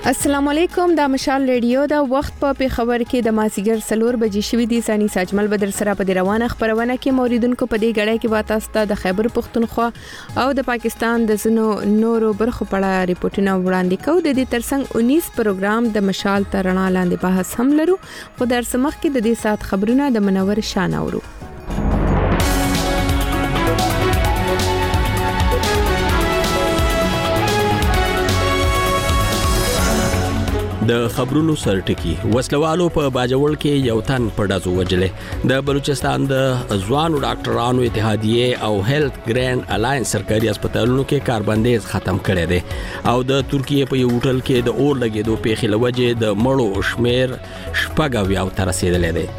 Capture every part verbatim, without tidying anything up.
السلام علیکم، دا مشال ریډیو دا وخت په پیښور کې د مازیګر سلور بجې شوې دي. ثاني ساجمل بدر سره په روانه خبرونه کې موریدونکو په دې غړې کې واتاسته د خیبر پختونخوا او د پاکستان د زنو نورو برخو په اړه ریپورتونه وړاندې کوو. د دې ترڅنګ اونیس پروګرام د مشال ترنا لاندې بحث هم لرو، خو در سمخ کې د دې سات خبرونه د منور شان اورو. د خبرونو سرټکی وسلوالو په باجوړ کې یو تن په ډزو وجلې. د بلوچستان د ځوانو ډاکټرانو اتحادیه او هیلث ګرانډ الاینس سرکاري هسپتالونو کې کاربندیز ختم کړی دی او د ترکیه په یو هوټل کې د اور لګیدو پیښې لوجې د مړو شمیر شپږ اویا تر رسیدلی دی.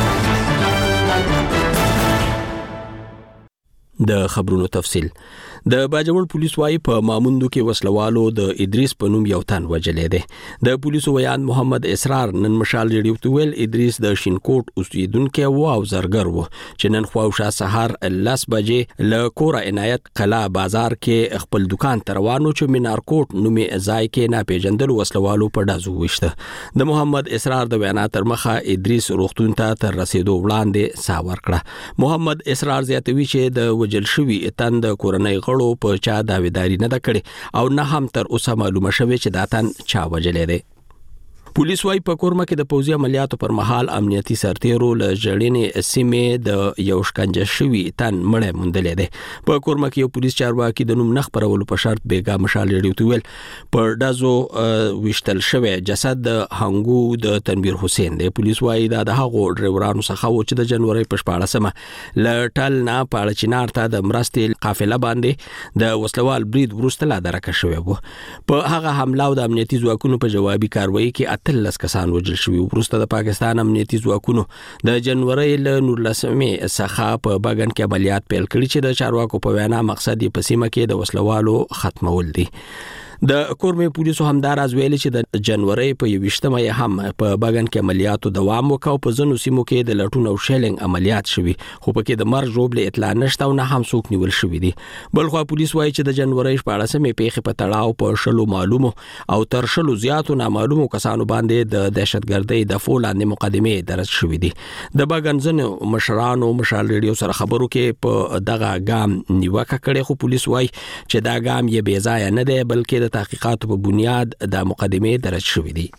د خبرونو تفصیل. د باجوړ پولیس وايي په ماموندو کې وسلوالو د ادریس په نوم یو تن وجلې دی. د پولیسو ویان محمد اسرار نن مشال ریډیو ته ویل ادریس د شینکوټ اوسیدونکو و او زرګر و چې نن خواوشا سحر لس بجې له کور عنایت قلا بازار کې خپل دکان ته روانو چې مینارکوټ نومي ځای کې ناپېژندل وسلوالو په ډزو وشته. د محمد اسرار د وینا تر مخه ادریس روغتون ته تر رسیدو وړاندې سا ورکړه. محمد اسرار زیاتوي چې د وجل شوی تن د کورنۍ په چا داویداری نه د کړي او نه هم تر اوسه معلومه شوه چې دا تن چا وجلې دی. پولیس وايي په کورما کې د پوځي عملیاتو پر مهال امنیتي سرتیرو له جړینې سیمې د یو شکنجه شوی تن مړی موندلې دی. په کورما کې یو پولیس چارواکي د نوم نه خپرولو په شرط بیګا مشال ریډیو ته ویل پر ډزو وشتل شوی جسد د هنګو د تنویر حسین دی. پولیس وايي دا د هغو ډرایورانو څخه و چې د جنوري په شپاړسمه له ټل نه پاړه چینار ته د مرستې قافله باندې د وسلوال برید وروسته لا درکه شوی وو. په هغه حمله او د امنیتي ځواکونو په جوابي کاروایی کې تلس کسان وجل شوي. وروسته د پاکستان امنیتي ځواکونو د جنوري له نورلسمې څخه په باغن کې عملیات پیل کړي چې د چارواکو په وینا مقصد یې په سیمه کې د وسلوالو ختمول دي. د کورمې پولیسو همداراز ویلي چې د جنوري په یوشتمه یې هم په باغن کې عملیاتو دوام وکاو. په ځینو سیمو کې د لټون او شیلینګ عملیات شوي خو پکې د مرګ ژوبلې اطلاع نشته او نه هم څوک نیول شوي دي. بلخو پولیس وايي چې د جنوري شپاړسمې پیښې په تړاو په شلو معلومو او تر شلو زیاتو نامعلومو کسانو باندې د دهشتګردۍ د فولاندې مقدمې درج شوي دي. د باغن ځینو مشرانو مشال ریډیو سره خبرو کې په دغه ګام نیوکه کړې خو پولیس وايي چې دا ګام یې بې ځایه نه دی بلکې د تحقیقاتو په بنیاد د مقدمې درج شوې دي.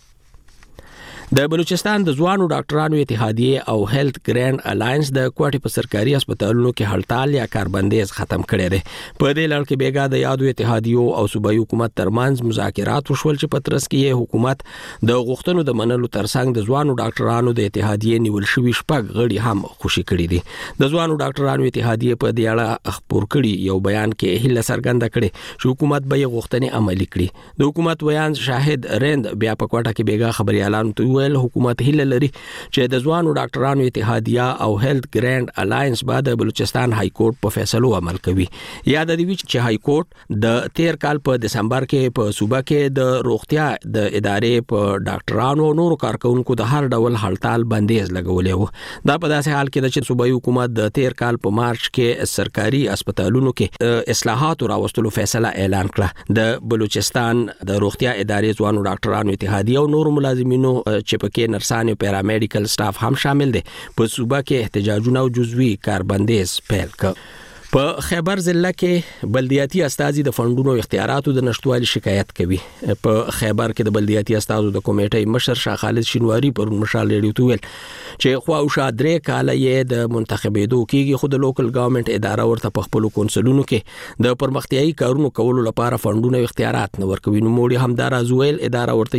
د بلوچستان د ځوانو ډاکټرانو اتحادیه او هیلث ګرانډ الاینس د کوټې په سرکاري هسپتالونو کې هړتال یا کاربندیز ختم کړی دی. په دې لړ کې بیګا د یادو اتحادیو او صوبایي حکومت ترمنځ مذاکرات وشول چې په ترڅ کې حکومت د غوښتنو د منلو ترڅنګ د ځوانو ډاکټرانو د اتحادیه نیول شوي شپږ غړي هم خوشي کړي دي. د ځوانو ډاکټرانو اتحادیه په دې اړه خبر کړي یو بیان کې هله څرګنده کړي چې حکومت به یې غوښتنې عملي کړي. د حکومت ویان شاهد رند بیا په کوټه کې بیګا خبري اعلان ویل حکومت هیله لري چې د ځوانو ډاکټرانو اتحادیه او هیلث ګرانډ الاینس بعد د بلوچستان های کورټ په فیصلو عمل کوي. یاد دی چې های کورټ د تیر کال په دسمبر کې په صوبه کې د روغتیا د ادارې په ډاکټرانو او نورو کارکونکو د هر ډول هړتال بندیز لګولې و. دا په داسې حال کې چې صوبایي حکومت د تیر کال په مارچ کې سرکاري هسپتالونو کې اصلاحات راوستلو فیصله اعلان کړه. د بلوچستان د روغتیا ادارې ځوانو ډاکټرانو اتحادیه او نورو ملازمینو چې په کې نرسان او پیرامیډیکل سټاف هم شامل دي په صوبه کې احتجاجونه او جزوي کاربندیز پیل کړ. په خیبر ضلع کې بلدیاتي استازي د فندونو اختیاراتو د نشټوالي شکایت کوي. په خیبر کې د بلدیاتي استازو د کمیټې مشر شاه خالد شینواری پر مشال ریډیو ته ویل چې خو او شادرې کاله یې د منتخبېدو کېږي خو د لوکل ګورنمنت اداره ورته په خپل کونسلونو کې د پرمختیايي کارونو کولو لپاره فندونو اختیارات نه ورکوي. نو موړي همدار ازویل اداره ورته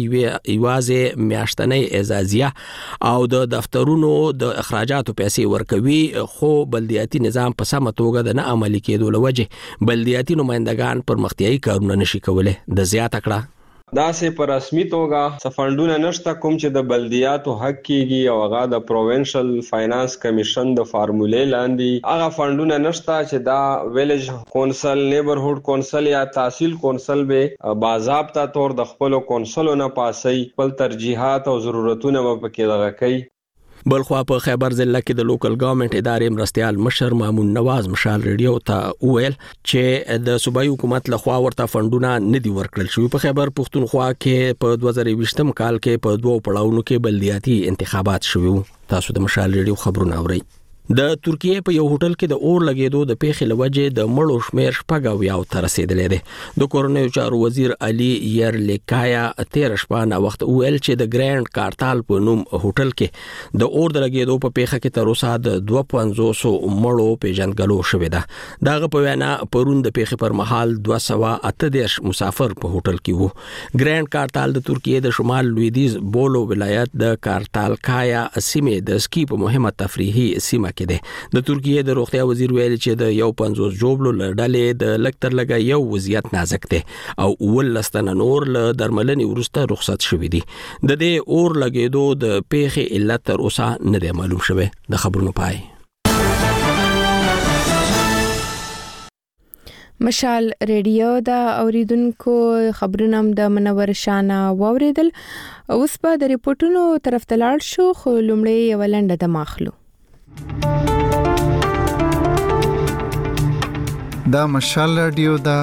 یوازې میاشتنۍ اعزازیه او د دفترونو د اخراجاتو پیسې ورکوي خو بلدیاتي نظام په سمه توګه د عملي کېدو لوجه بلدیاتي نمائندگان پرمختیايي کارونه نشي کوله. د زیاته کړه دا سه پر رسمي توګه سفندونه نشته کوم چې د بلدیاتو حق کیږي او هغه د پروینشل فاینانس کمیشن د فارمولې لاندې هغه فندونه نشته چې دا ویلیج کونسل نیبرهود کونسل یا تحصیل کونسل به باضابطه طور د خپل کونسلونو پاسي خپل ترجیحات او ضرورتونه په کې لږه کوي. بلخوا په خیبر ضلع کې د لوکل ګورنمنت ادارې مرستيال مشر مامون نواز مشال ریډیو ته ویل چې د صوبایي حکومت لخوا ورته فندونه ندي ورکړل شوی. په خیبر پښتونخوا کې په دوه زره یوولسم کال کې په دوه پړاوونو کې بلدیاتي انتخابات شوي. تاسو د مشال ریډیو خبرونه اورئ. د ترکیه په یو هوټل کې د اور لګیدو د پیښې لوجې د مړو شمیر شپږ اویا ته رسیدلې ده. د کورونیو چارو وزیر علي يرلکایا تیر شپه نا وخت ویل چې د ګرانډ کارتال په نوم هوټل کې د اور د لګیدو په پیښه کې تر اوسه د دوه پنځوس مړو پیژندګلو شوې ده. دغه په وینا پرون د پیښې پر مهال دوه سوه اته دېرش مسافر په هوټل کې وو. ګرانډ کارتال د ترکیه د شمال لویدیز بولو ولایت د کارتال کایا سیمې د سکی په مهمه تفریحي سیمه کې ده. د ترکیه د روغتیا وزیر ویل چې د یو پنځوس جوبلو لړلې د لکتر لګا یو وضعیت نازک ده او ولستن نور له درملنې ورسته رخصت شوې دي. د دې اور لګیدو د پیښې علت تر اوسه نه دی معلوم شوی. د خبرونو پای. مشال ریډیو دا اوریدونکو خبرونه د منور شانه واوریدل. اوس په د ریپورتونو طرف ته لاړ شو خو لومړی یو لنډه د ماخلو. دا مشال رادیو دا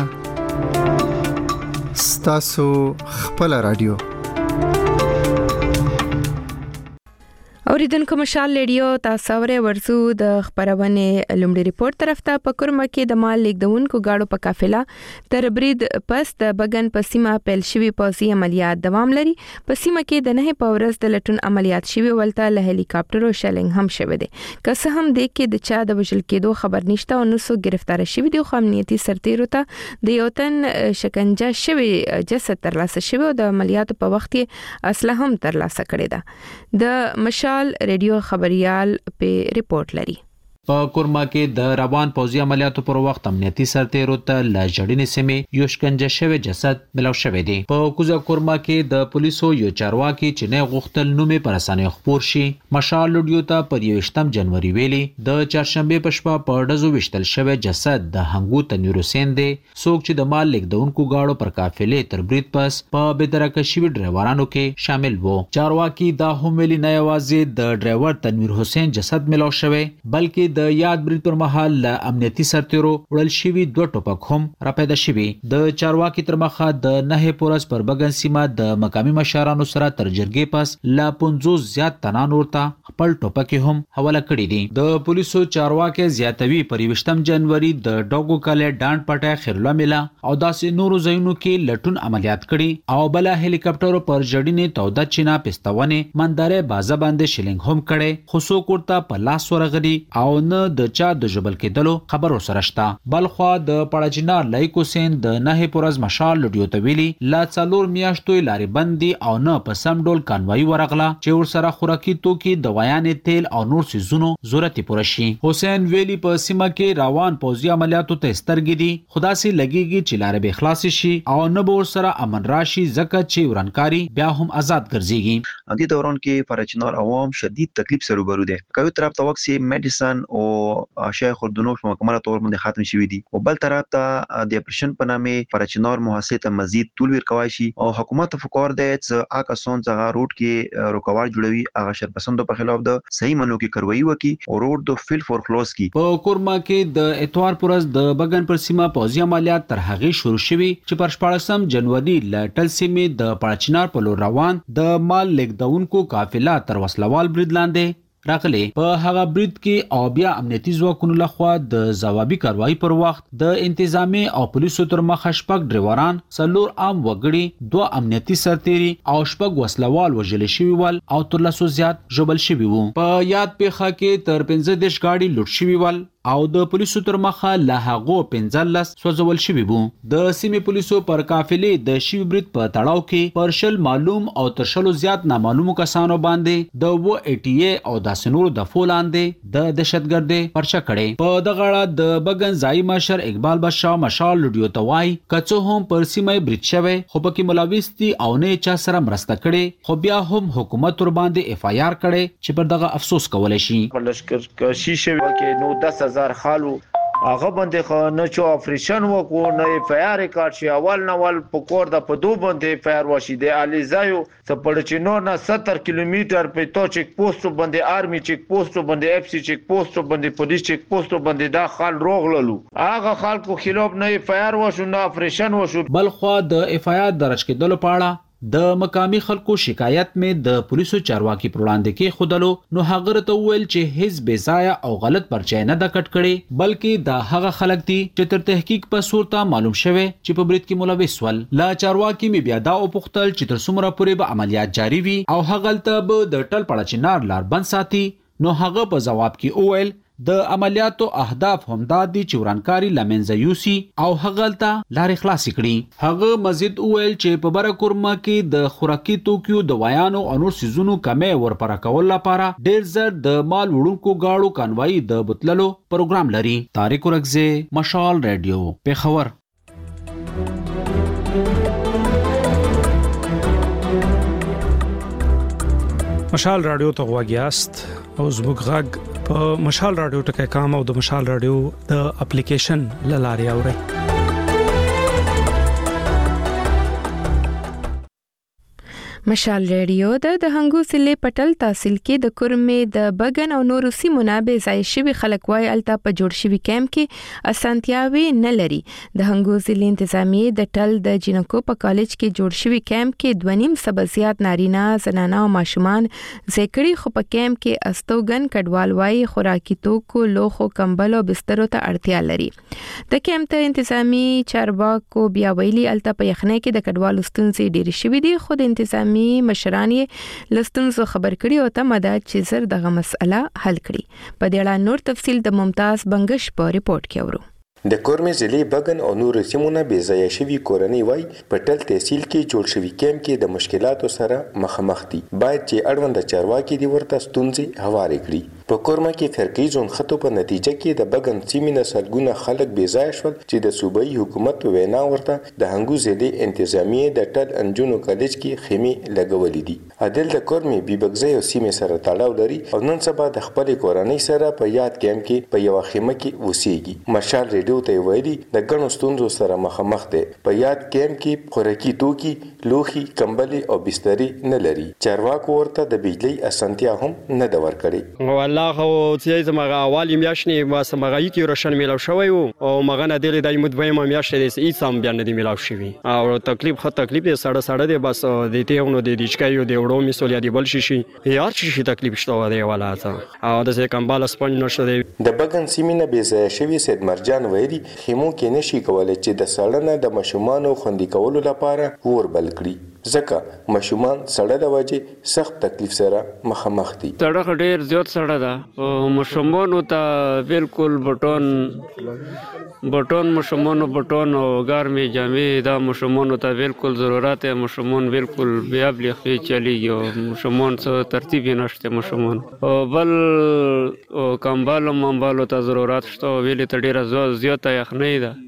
ستاسو خپل رادیو. اوریدونکو مشال ریډیو تاسو ورې ورسو د خبرونه لومړی ریپورت طرف ته په کورما کې د مال لیکدونکو گاډو په قافله تر برید پس د بغن په سیمه پیل شوی پوځي عملیات دوام لري. په سیمه کې د نه په ورځ د لټون عملیات شوی ولته له هلیکاپټر او شلنګ هم شوی دي. که څه هم د کې د چا د وژل کېدو خبر نشته او نو سو گرفتار شوی دي. خو امنیتي سرتیرو ته د یو تن شکنجه شوی جسد ترلاسه شوی او د عملیات په وخت کې اسلحه هم ترلاسه کړې ده. د مشال ریډیو خبريال په ریپورت لري. په کورما کې د روان پوځي عملیاتو پر وخت امنیتي سرتیرو ته ل جړینې سیمې یو شکنجه شوی جسد ملو شوی دی. په کوزه کورما کې د پولیسو یو چارواکي چې نه غوښتل نومې پر اسانه خبر شي مشال لډیو ته پر یوشتم جنوري ویلي د چهارشنبه په شپه په ډزو وشتل شوی جسد د هنګو تنویر حسین دی. څوک چې د مال لیکدونکو گاډو پر قافلې تر برید پس په بدرکه شوی ډرایورانو کې شامل وو. چارواکي دا هم ویلي نه یوازې د ډرایور تنویر حسین جسد ملو شوی بلکې د یاد برید پر مهال ل امنیتي سرتیرو وړل شوی دوه ټوپک هم را پیدا شوی. د چارواکي تر مخه د نه پورس پر بغن سیمه د مقامی مشرانو سره تر جرګې پس ل پنځوس زیات تنان ورته خپل ټوپک هم حواله کړی دي. د پولیسو چارواکي زیاتوي پر یوشتم جنوري د ډوګو کله ډانډ پټه خیرله ملا او داسې نورو ځایونو کې لټون عملیات کړي او بل هلیکاپټر پر جړینې توده چینا پستونه منداره بازه باندې شلنګ هم کړي. خو څوک ورته په لاس ورغلي او نه د چا د جبل کېدلو خبر سره شته. بلخوا د پړاجینا لایک حسین د نه پورز مشال لډیو ته ویلي لا څلور میاشتو لاري بندي او نه په سم ډول کانوای ورغله چې ور سره خوراکي توکي دوايانې تیل او نور سيزونو ضرورت پوره شي. حسین ویلي په سیمه کې روان پوځي عملیاتو ته سترګې دي خدا سي لګيږي چې لارې به خلاص شي او نه به ور سره امن راشي ځکه چې ورانکاري بیا هم آزاد ګرځيږي. د دې دوران کې پرچنار عوام شدید تکلیف سره روبرو دي. کوي طرف ته وخت سي میډیسن او شیخ الدنوش مکمله طور باندې ختم شوی دي او بل طرف ته د اپریشن په نامه پرچنار محاصره ته مزید طول ورکوي شي او حکومت فکر ده چې آکاسون څنګه روټ کې روکاوټ جوړوي هغه شرپسندو په خلاف د صحیح منو کې کاروایی وکي او روټ د فیل فور کلوز کی. په کورما کې د اتوار پرز د بغن پر سیمه پوځي عملیات تر هغه شروع شوي چې پر شپږم جنوري ل ټل سیمه د پړچنار په لور روان د مال لیکدونکو قافله تر وسلوال برید لاندې راغلي. په هغه برید کې او بیا امنیتي ځواکونو لخوا د ځوابي کاروایی پر وخت د انتظامی او پولیسو تر مخه شپږ ډرایوران څلور عام وګړي دوه امنیتي سرتیري او شپږ وسلوال وژل شوي ول او تر لاسو زیات ژوبل شوي وو. په یاد پیښه کې تر پنځه دیش گاډي لوټ شوي ول او د پولیسو تر مخه له هغو پنځلس سوځول شوي وو. د سیمې پولیسو پر قافلې د شوي برید په تړاو کې پر شل معلوم او تر شلو زیات نامعلومو کسانو باندې د و ای ټي ای او د سنورو د فولاندې د دهشتګردۍ پرچه کړي. په دغه اړه د بغن ځای مشر اقبال بادشاه مشال لډیو ته وایي کڅو هم پر سیمه برید شوی خو پکې ملاويستي او نه چا سره مرسته کړي خو بیا هم حکومت ور باندې اف آی آر کړي چې پر دغه افسوس کولای شي. لشکر کشي شوی کې نو دس هزار خالو هغه باندې خو نه چې اپریشن وکړو نه اف آی آر ریکارډ شي اول نه ول په کور د په دوه باندې اف آی آر وشي د الیزایو سپړچینو نه ستر کیلومتر په تو چک پوسټ باندې آرمي چک پوسټ باندې اف سی چک پوسټ باندې پولیس چک پوسټ باندې دا خال روغللو هغه خلکو خلاف نه اف آی آر وشو نه اپریشن وشو. بلخوا د اف آی آر درج کېدلو په اړه د مقامی خلکو شکایت مې د پولیسو چارواکي پر وړاندې کې خودلو نو هغه ته ویل چې هیڅ بې ځایه او غلط پرچې نه د کټ کړي بلکې دا هغه خلک دي چې تر تحقیق په صورت معلوم شوه چې په برید کې ملوث ول. لا چارواکي مې بیا دا او پختل چې تر څومره پورې به عملیات جاری وي او هغه ته به د ټل پړه چنار لار بند ساتي. نو هغه په جواب کې وویل د عملیاتو اهداف همدا دي چې ورانکاری لمنځه یوسي او هغه ته لارې خلاص کړي. هغه مزید وویل چې په بره کورما کې د خوراکي توکیو د ویانو او نور سيزونو کمې ورپره کول لپاره ډېر زر د مال وړونکو گاړو کانوای د بوتللو پروګرام لري. طارق ورغزه، مشال رادیو، پیښور. مشال رادیو ته غواګیاست او زموږ غږ په مشال رادیو ټکی کام او د مشال رادیو د اپلیکیشن لاري اوري. مشال رادیو د هنګو سلې پټل تحصیل کې د کورمې د بغن او نورو سیمو نه به ځای شوی خلک وای الته په جوړ شوی کیمپ کې اسانتیاوي نه لري. د هنګو سلې انتظامیه د ټل د جنکو په کالج کې جوړ شوی کیمپ کې دوانیم سب زیات نارینه زنانه او ماشومان ځکړي خو په کیمپ کې استوګن کډوال وای خوراکي توکو لوخو کمبل او بسترو ته اړتیا لري. د کیمپ ته انتظامی چارواکو بیا ویلي الته په یخنۍ کې د کډوالو ستونزې ډېرې شوې دي خو د انتظامی مشران یې لستونزو خبر کړي او ته مدد چې زر دغه مسله حل کړي. په دې اړه نور تفصیل د ممتاز بنگش په ریپورت کې اورو. د کورمې ضلع بغن او نور سیمونه بې ځای شوي کورنۍ وای په ټل تحصیل کې جوړ شوی کیمپ کې د مشکلاتو سره مخامخ دي. باید چې اړوند چارواکي دي ورته ستونزې هوارې کړي. په کورما کې فرقي ځون خطو په نتیجه کې د بغن سیمې نه سلګونه خلک بې ځای شول چې د صوبایي حکومت په وینا ورته د هنګو ضلع انتظامیه د ټل انجونو کالج کې خیمې لګولې دي. عادل د کورمې بیبګزۍ او سیمې سره تړاو لري او نن سبا د خپل کورنۍ سره په یاد کیمپ کې په یو خیمه کې وسیږي. مشال ریډیو ته ویلي د ګڼو ستونزو سره مخامخ دی. په یاد کیمپ کې خوراکي توکي لوخي کمبلي او بستري نه لري. چارواکو ورته د بجلی اسانتیا هم نه د ورکړي. والله خو چې زمغه اوالی میاشنې ما سمغه کی روشن میلاو شوی او مغه نه دی د مدوی ما میاشتې د هیڅ هم بیان نه دی میلاو شوی او تکلیف خو تکلیف یې سړه سړه دی بس د تیونو د دیچکایو د وړو مسولیا دی بل شي شي یار شي تکلیف شته دی ولاته او د ځکه کمبال سپنج نشته دی. د بغن سیمینه بې ځای شوی سید مرجان ویلي خیمو کې نشي کولای چې د سړنه د مشومان خوندي کولو لپاره ور بل کړي ځکه مشومان سړه د وجه سخت تکلیف سره مخامخ دي. سړه ډېر زیات سړه ده او مشومان ته بالکل بټون بټون مشومان بټون او ګرمي جامې دا مشومان ته بالکل ضرورت ہے. مشومان بالکل بیا بلی چلیږي او مشومان څه ترتیب نشته. مشومان او بل او کمبال ممبالو ته ضرورت شته ویلې ته ډېر زیات یخنۍ ده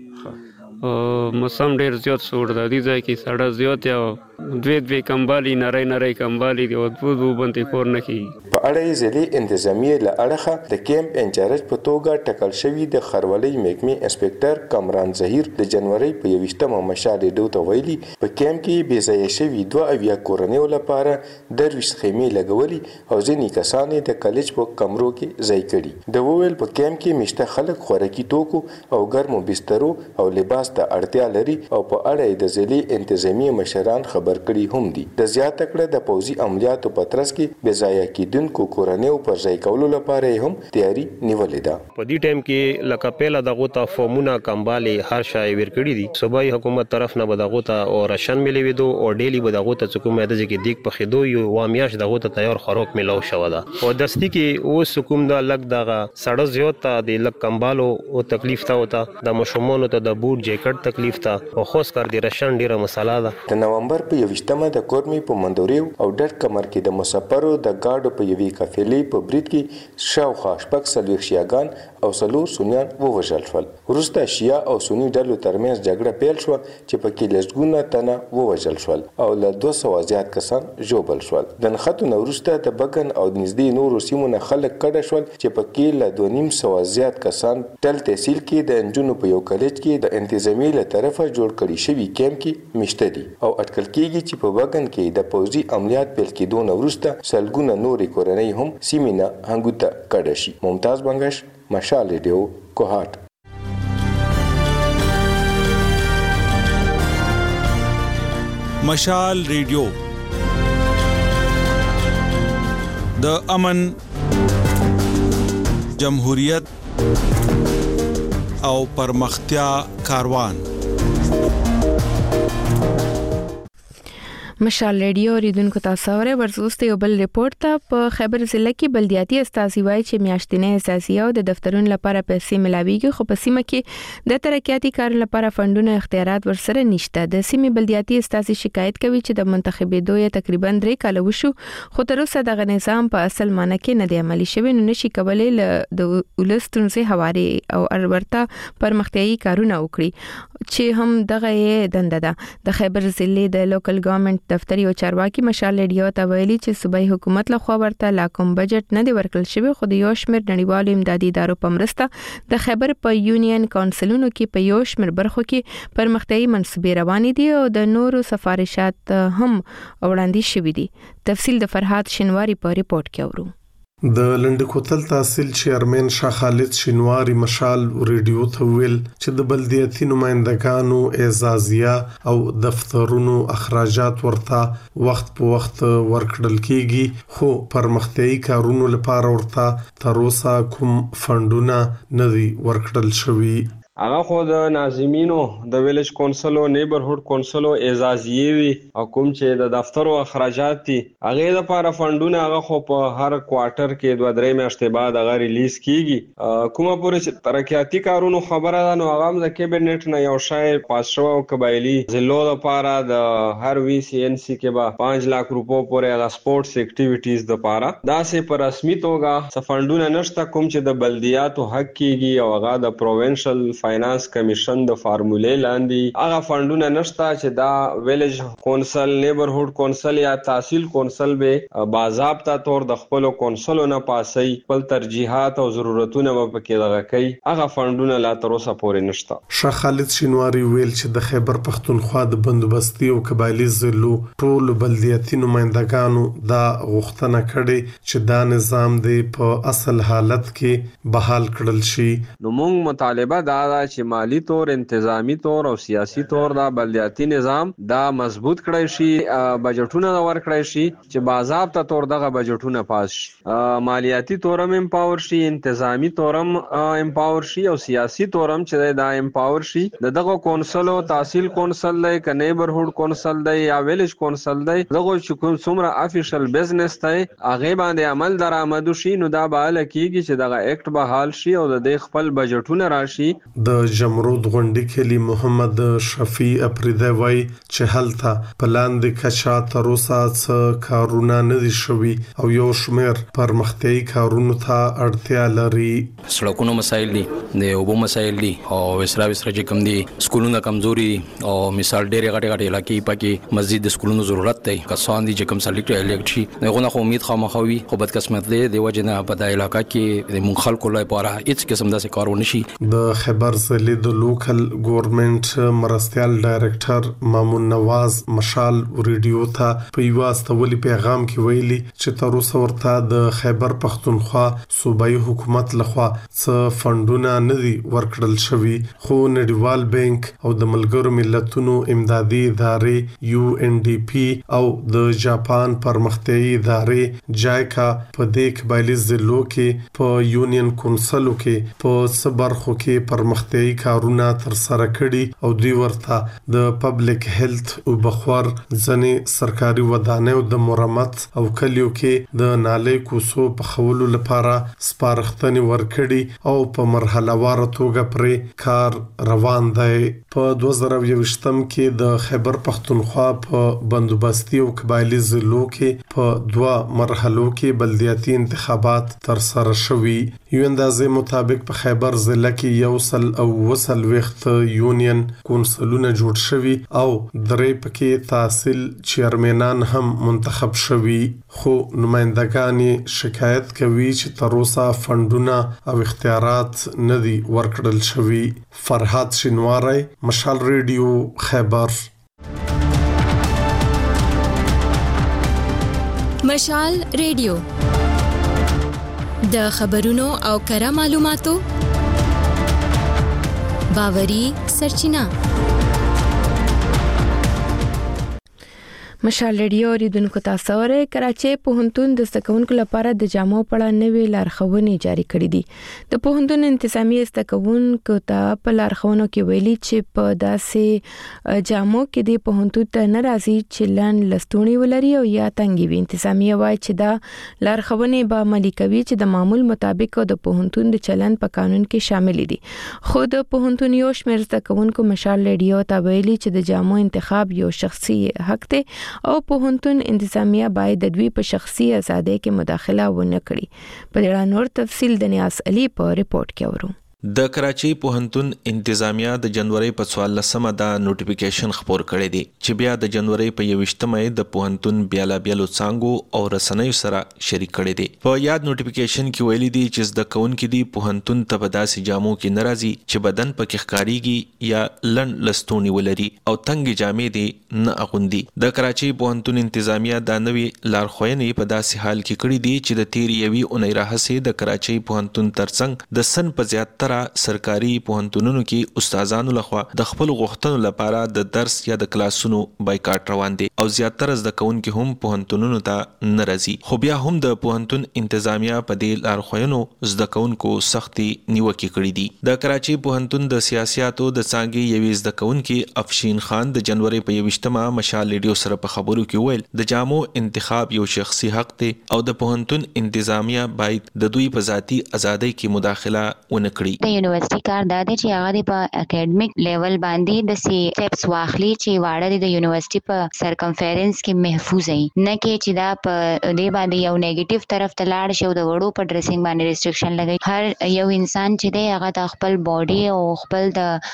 موسم ډیر زیات سوړ ده دي ځکه چې سړه زیات او دوی دوی کمبالي نری نری کمبالي دی او دوی باندې کور نه کی. په اړه یې ضلع انتظامیه له اړخه د کیمپ انچارج په توګه ټاکل شوی د خرولۍ محکمې انسپکټر کامران ظهیر د جنوري په یوویشتمه مشال ډیو ته ویلي په کیمپ کې بې ځای شوي دوه اویا کورنیو لپاره درویشت خیمې لګولي او ځینې کسان د کالج په کمرو کې ځای کړي. د وویل په کیمپ کې مشته خلک خوراکي توکو او ګرمو بسترو او لباس ته اړتیا لري او په اړه د ضلع انتظامیه مشران خبر کړي هم دي. د زیاته کړه د پوځي عملیاتو په ترڅ کې بې ځای کېدونکو کورنیو پر ځای کولو لپاره هم تیاری نیولې ده. په دې ټایم کې لکه پیله دغه ته فورمونه کمبالي هر شای ورکړي دي. صوبایي حکومت طرف نه به دغه ته او راشن ملي ویدو او ډیلی به دغه ته کوم د ځکه دیګ په خدو یو وامیاش دغه ته تیار خوراک ملو شو ده او دستی کې او کوم د لګ دغه سړه زیات د لګ کمبالو او تکلیف ته وته د مشومونو ته د بوټ جیکټ تکلیف ته او خاص کر دي راشن ډیره مساله ده. د نومبر په لويشتمه د کورمي په مندوریو او ډټ کمر کې د مسافرو د گاډو په یوې قافلې په برید کې شاوخوا شپږ څلوېښت شیعاګان او څلور سنیان ووژل شول. وروسته شیعه او سني ډلو ترمنځ جګړه پیل شوه چې پکې لسګونه تنه ووژل شول او له دوه سوه زیات کسان ژوبل شول. د نښتو نه وروسته د بګن او نږدې نورو سیمو نه خلک کډه شول چې پکې له دوه نیم سوه زیات کسان ټل تحصیل کې د نجونو په یو کالج کې د انتظامی له طرفه جوړ کړي شوي کیمپ کې مشته دي او اټکل کېږي چې په بګن کې د پوځي عملیات پیل کېدو نه وروسته سلګونه نورې کورنۍ هم سیمې نه هنګو ته کډه شي. ممتاز بنګش، مشال ریډیو، کوهاټ. مشال ریډیو د امن، جمهوریت او پرمختیا کاروان. مشال ریډیو ریدونکو تاسو اورئ. ورسوسته یو بل ریپورت ته په خیبر ضلع کې بلدیاتي استازي وایي چې میاشتنې اساسي او د دفترونو لپاره پیسې ملاويږي، خو په سیمه کې د ترقیاتي کار لپاره فندونو اختیارات ورسره نشته. د سیمې بلدیاتي استازي شکایت کوي چې د منتخبېدو یې تقریبا درې کال وشو، خو تر اوسه دغه نظام په اصل معنی کې نه دی عملي شوی، نو نشي کولای د ولستونسه حواله او ارورته پرمختیايي کارونه وکړي چې هم دغه یې دنده ده. د خیبر ضلع د لوکل ګورنمنت دفتر یو چارواکي مشال ریډیو ته ویلي چې صوبایي حکومت له خوا ورته لا کوم بجټ نه دی ورکړل شوی، خو د یو شمېر نړیوالو امدادي ادارو په مرسته د خیبر په یونین کونسلونو کې په یو شمېر برخو کې پرمختیايي منصوبې روانې دي او د نورو سفارشات هم وړاندې شوي دي. تفصیل د فرهاد شینواری په ریپورت کې اورو. د لنډکوتل تحصیل چیرمن شاه خالد شینواری مشال ریډیو ته ویل چې د بلدیاتي نمائندګانو اعزازیه او دفترونو اخراجات ورته وخت په وخت ورکړل کیږي، خو پرمختیايي کارونو لپاره ورته تر اوسه کوم فندونه نه دي ورکړل شوي. هغه خو د ناظمینو د ویلج کونسل او نیبرهود کونسل اعزازیه وي او کوم چې د دفتر او اخراجات دي هغه د لپاره فندونه هغه خو په هر کوارټر کې دوه درې میاشتې بعد هغه ریلیز کیږي. کومه پورې چې ترقیاتي کارونو خبره ده نو هغه د کیبنټ نه یو شای پاس شو او قبایلی ضلعو لپاره د هر وی سی ان سی کې به پانچ لک روپو پورې هغه سپورتس اکټیویټیز د لپاره دا سه په رسمي توګه سفندونه نشته، کوم چې د بلدیاتو حق کیږي او هغه د پروینشل فاینانس کمیشن د فارمولې لاندې هغه فندونه نشته چې دا ویلج کونسل، نیبرهود کونسل یا تحصیل کونسل به باضابطه تور د خپل کونسلو نه پاسي خپل ترجیحات او ضرورتونه په کې دغه کوي، هغه فندونه لا تر اوسه پورې نشته. شاه خالد شینواری ویل چې د خیبر پښتونخوا د بندوبستي او قبایلی ضلعو ټول بلدیاتي نمائندګانو دا غوښتنه کړې چې دا نظام د په اصل حالت کې بحال کړل شي. نو موږ مطالبه دا ده چې مالی طور، انتظامی طور او سیاسی طور دا بلدیاتي نظام دا مضبوط کړی شي، بجټونه ورکړی شي چې باضابطه طور دغه بجټونه پاس شي، مالیاتی طور هم امپاور شي، انتظامی طور هم امپاور شي او سیاسی طور هم چې دا امپاور شي. دغه کونسل او تحصیل کونسل دی ک نیبرهود کونسل دی یا ویلج کونسل دی دغه چې څومره افیشل بزنس دی هغه باندې عمل درآمد شي، نو دا به لکېږي چې دغه اکټ به حال شي او د خپل بجټونه راشي. د جمرود غونډې کلی محمد شفیع اپریده وای چې هلته پلاند کچا تر اوسه څه کارونه نه دي شوي او یو شمېر پرمختیايي کارونو ته اړتیا لري. سړکونو مسایل دي، د اوبو مسایل دي او وسرا وسرا چې کم دي، سکولونو کمزوري او مثال ډېر غټ غټ علاقې پکې مسجد د سکولونو ضرورت دی، کسان دي چې کم سلیکټ الکټ شي دغه خو امید خامخوي، خو بد قسمت دی د وجنه په د علاقې کې د مونږ خلکو لپاره هیڅ قسم داسې کارونه شي. د خیبر ضلع د لوکل ګورنمنت مرستيال ډایریکټر مامون نواز مشال ریډیو ته په یو استولي پیغام کې ویلي چې تر اوسه ورته د خیبر پښتونخوا صوبایي حکومت لخوا څه فندونه نه دي ورکړل شوي، خو نړیوال بانک او د ملګرو ملتونو امدادي ادارې یو ان ډي پی او د جاپان پرمختیايي ادارې جایکا په دې قبایلی ضلعو کې په یونین کونسلو کې په صبرخو کې پرمختیا روغتيایي کارونه تر سره کړي او دوی ورته د پبلک هیلث او بخور ځنې سرکاري ودانیو د مرمت او کلیو کې د نالۍ کوڅو په خولو لپاره سپارښتنې ورکړي او په مرحله وار توګه پرې کار روان دی. په دوه زره یوویشتم کې د خیبر پختونخوا په بندوبستي او قبایلی ضلعو کې په دوه مرحلو کې بلدیاتي انتخابات تر سره شوي. یو اندازې مطابق په خیبر ضلع کې یو سل او وسل وخت یونین کونسلونه جوړ شوي او درې پکې تحصیل چیرمنان هم منتخب شوي، خو نمائندګان شکایت کوي چې تر اوسه فندونه او اختیارات نه دي ورکړل شوي. فرحات شینواری، مشال ریډیو، خیبر. مشال ریډیو د خبرونو او کره معلوماتو باوري سرچینه. مشال ریډیو ریډونکو تاسو ورې کراچي پوهنتون د زدهکوونکو لپاره د جامو په اړه نوې لارښوونې جاری کړې دي. د پوهنتون انتظامی زدهکوونکو ته په لارښوونو کې ویلي چې په داسې جامو کې د پوهنتون ته ناراضي چې لاندې لستوڼي ولري او یا تنګي وي. انتظامی وايي چې دا لارښوونې به عملي کوي چې د معمول مطابق د پوهنتون د چلن په قانون کې شامل دي. خو د پوهنتون یو شمېر زدهکوونکو مشال ریډیو ته ویلي چې د جامو انتخاب یو شخصي حق دی او پوهنتون انتظامیه باید د دوی په شخصي ازادۍ کې مداخله ونه کړي. په دې اړه نور تفصیل د نیاز علي په ریپورت کې اورو. د کراچي پوهنتون انتظامیه د جنوري په څوارلسمه دا نوټیفیکیشن خبر کړی دی چې بیا د جنوري په یوویشتمه د پوهنتون بیالا بیلو څانګو او رسنیو سره شریک کړی دی. په یاد نوټیفیکیشن کې ویلي دی چې زدهکوونکي دی پوهنتون ته په داسې جامو کې ناراضي چې بدن پکې ښکاریږي یا لنډ لستوڼي ولري او تنګ جامې دی نه اغوندي. د کراچي پوهنتون انتظامیه دا نوې لارښوونې په داسې حال کې کړې دي چې د تیر یوي اونۍ راهیسې د کراچي پوهنتون ترڅنګ د سن په زیاتره سرکاري پوهنتونونو کې استادانو لخوا د خپل غوښتنو لپاره د درس یا د کلاسونو بایکاټ روان دي او زیاتره زدهکوونکي هم پوهنتونونو ته نه راځي. خو بیا هم د پوهنتون انتظامیه په دې لارښوونو زدهکوونکو سختي نیوکې کړې دي. د کراچي پوهنتون د سیاسياتو د څانګې یوې زدهکوونکي افشین خان د جنوري په یوویشتمه مشال ریډیو سره په خبرو کې ویل د جامو انتخاب یو شخصي حق دی او د پوهنتون انتظامیه باید د دوی په ذاتي ازادۍ کې مداخله ونه کړي. د یونیورسيټي کار دا دی چې هغه په اکیډمیک لیول باندې د سی سټیپس واخلي چې واړه د یونیورسيټي په سرکمفرنس کې محفوظ وي، نه کې چې دا په دې باندې یو نیگیټیو طرف ته لاړ شي او د وړو په ډریسینګ باندې ریسټریکشن لګي. هر یو انسان چې دی هغه د خپل باډي او خپل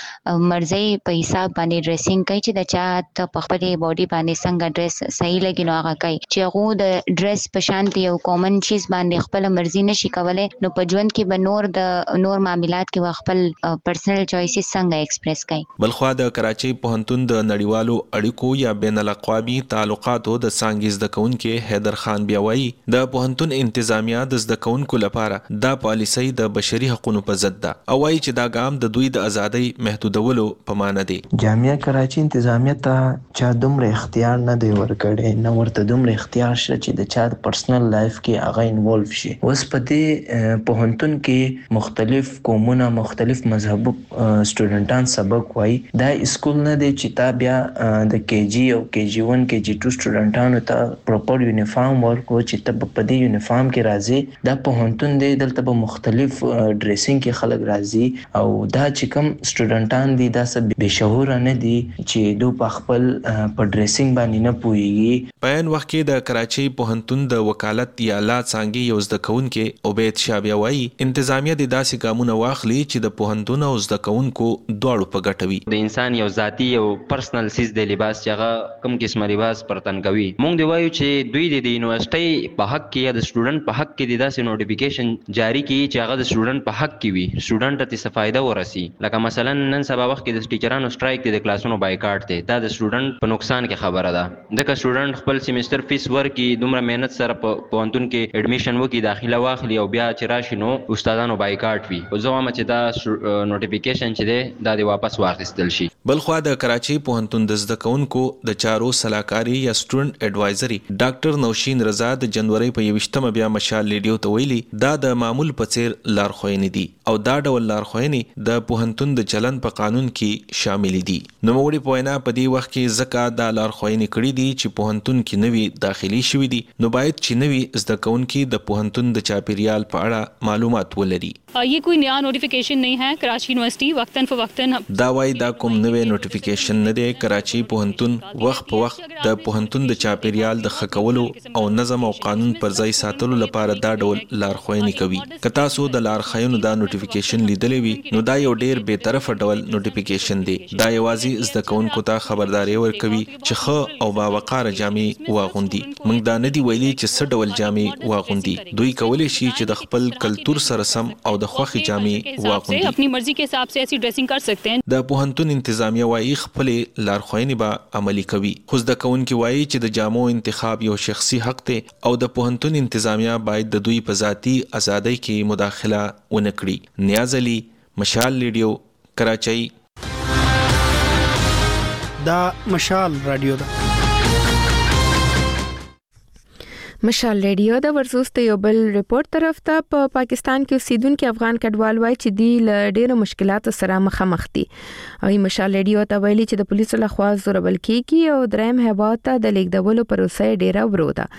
د مرزي په حساب باندې ډریسینګ کوي چې د چا ته په خپل باډي باندې څنګه ډریس صحیح لګي نو هغه کوي. چې هغه د ډریس په شان یو کامن چیز باندې خپل مرزي نشي کولای نو په ژوند کې به نور د نور معاملات کې خپل پرسنل چوایسز څنګه ایکسپریس کوي. بلخوا د کراچي پوهنتون د نړیوالو اړیکو یا بین الاقوامي تعلقاتو د څانګې زدهکوونکي حیدر خان بیا وایي د پوهنتون انتظامیه د زدهکوونکو لپاره دا پالیسي د بشري حقوقو په ضد ده او وایي چې دا ګام د دوی د ازادۍ محدودولو په معنی دی. جامعه کراچي انتظامیه ته چا دومره اختیار نه دی ورکړی، نه ورته دومره اختیار شته چې د چا د پرسنل لایف کې هغه انوالو شي. اوس په دې پوهنتون کې مختلف قومونه مختلف مذهبو سټوډنټان سبق وایي. دا اسکول نه دی چې تا بیا د کې جی او کې جی ون کې جی ټو سټوډنټانو ته پروپر یونیفارم ورکو چې ته په دې یونیفارم کې راځي. دا پوهنتون دی دلته په مختلف ډریسینګ کې خلک راځي او دا چې کوم سټوډنټان دي دا سب بشهور نه دي چې دوی په خپل په ډریسینګ باندې نه پوهیږي. په ان وخت کې د کراچي پوهنتون د وکالت یا لا څانګې یو زدهکوونکي عبید شابیا وایي انتظامیه د داسې ګامونه واخلي چې د پوهنتون او زدهکوونکو دواړو په ګټه وي. د انسان یو ذاتی یو پرسنل سیز د لباس چې هغه کوم قسمه لباس پرتن کوي. موږ دی وایو چې دوی د یونیورسيټي په حق کې یا د سټوډنټ په حق کې د داسې نوټیفیکیشن جاری کړي چې هغه د سټوډنټ په حق کې وي، سټوډنټ ته څه فائدہ ورسي. لکه مثلا نن سبا وخت کې د ټیچرانو سټرایک دی، د کلاسونو بایکاټ دی، دا د سټوډنټ په نقصان کې خبره ده. ځکه سټوډنټ خپل سیمستر فیس ورکړي، دومره مهنت سره په پوهنتون کې اډمیشن وکړي، داخله واخلي او بیا چې راشي نو استادانو بایکاټ وي. زه کوم چې دا نوټیفیکیشن چې دی دا د واپس واخیستل شي. بلخوا د کراچي پوهنتون د زده کوونکو د چارو سلاکاري یا سټوډنټ اډوایزري ډاکټر نوشین رضا د جنوري په یوشتمه بیا مشال ریډیو ته ویلي دا د معمول په څیر لارښوونې دي او دا ډول لارښوونې د پوهنتون د چلن په قانون کې شامل دي. نو موږ په وینا په دې وخت کې ځکه دا لارښوونې کړې دي چې پوهنتون کې نوي داخلي شوي دي نو باید چې نوي زده کوونکي د پوهنتون د چاپیریال په اړه معلومات ولري. یہ کوئی نیا نوٹیفیکیشن نہیں ہے. کراچی یونیورسٹی وقتاً فوقتاً دا وای دا کوم نوې نوټیفیکیشن نه دی. کراچي پوهنتون وخت په وخت د پوهنتون د چاپیریال د خکولو او نظم او قانون پر ځای ساتلو لپاره دا ډول لارښوونې کوي. که تاسو د لارښوونو دا نوټیفیکیشن لیدلې وي نو دا یو ډیر بې طرفه ډول نوټیفیکیشن دی. دا یوازې زده کوونکو ته خبرداري ورکوي چې ښه او باوقاره جامې واغوندي. موږ دا نه دی ویلي چې څه ډول جامې واغوندي. دوی کولی شي چې د خپل کلتور سره سم او د خوښې جامې واغوندي. اپنی مرضی کے حساب سے ایسی ڈریسنگ کر سکتے ہیں. د پوهنتون انتظامیه وايي خپل لارښوونې به عملي کوي. خو زده کوونکي وايي چې د جامو انتخاب یو شخصي حق دی او د پوهنتون انتظامیه باید د دوی په ذاتي ازادۍ کې مداخله ونه کړي. نیاز علي، مشال ریډیو، کراچۍ. دا مشال رادیو ده. مشال ریډیو د ورزوست یو بل ریپورت طرف ته په پا پاکستان کې اوسیدونکو افغان کډوال وای چې دی ل ډېر مشکلاتو سره مخامخ دي. او مشال ریډیو ته ویلي چې د پولیسو لخوا زوربل کیږي او دریم هیواد ته د لیږدولو پروسه ډیره ورو ده.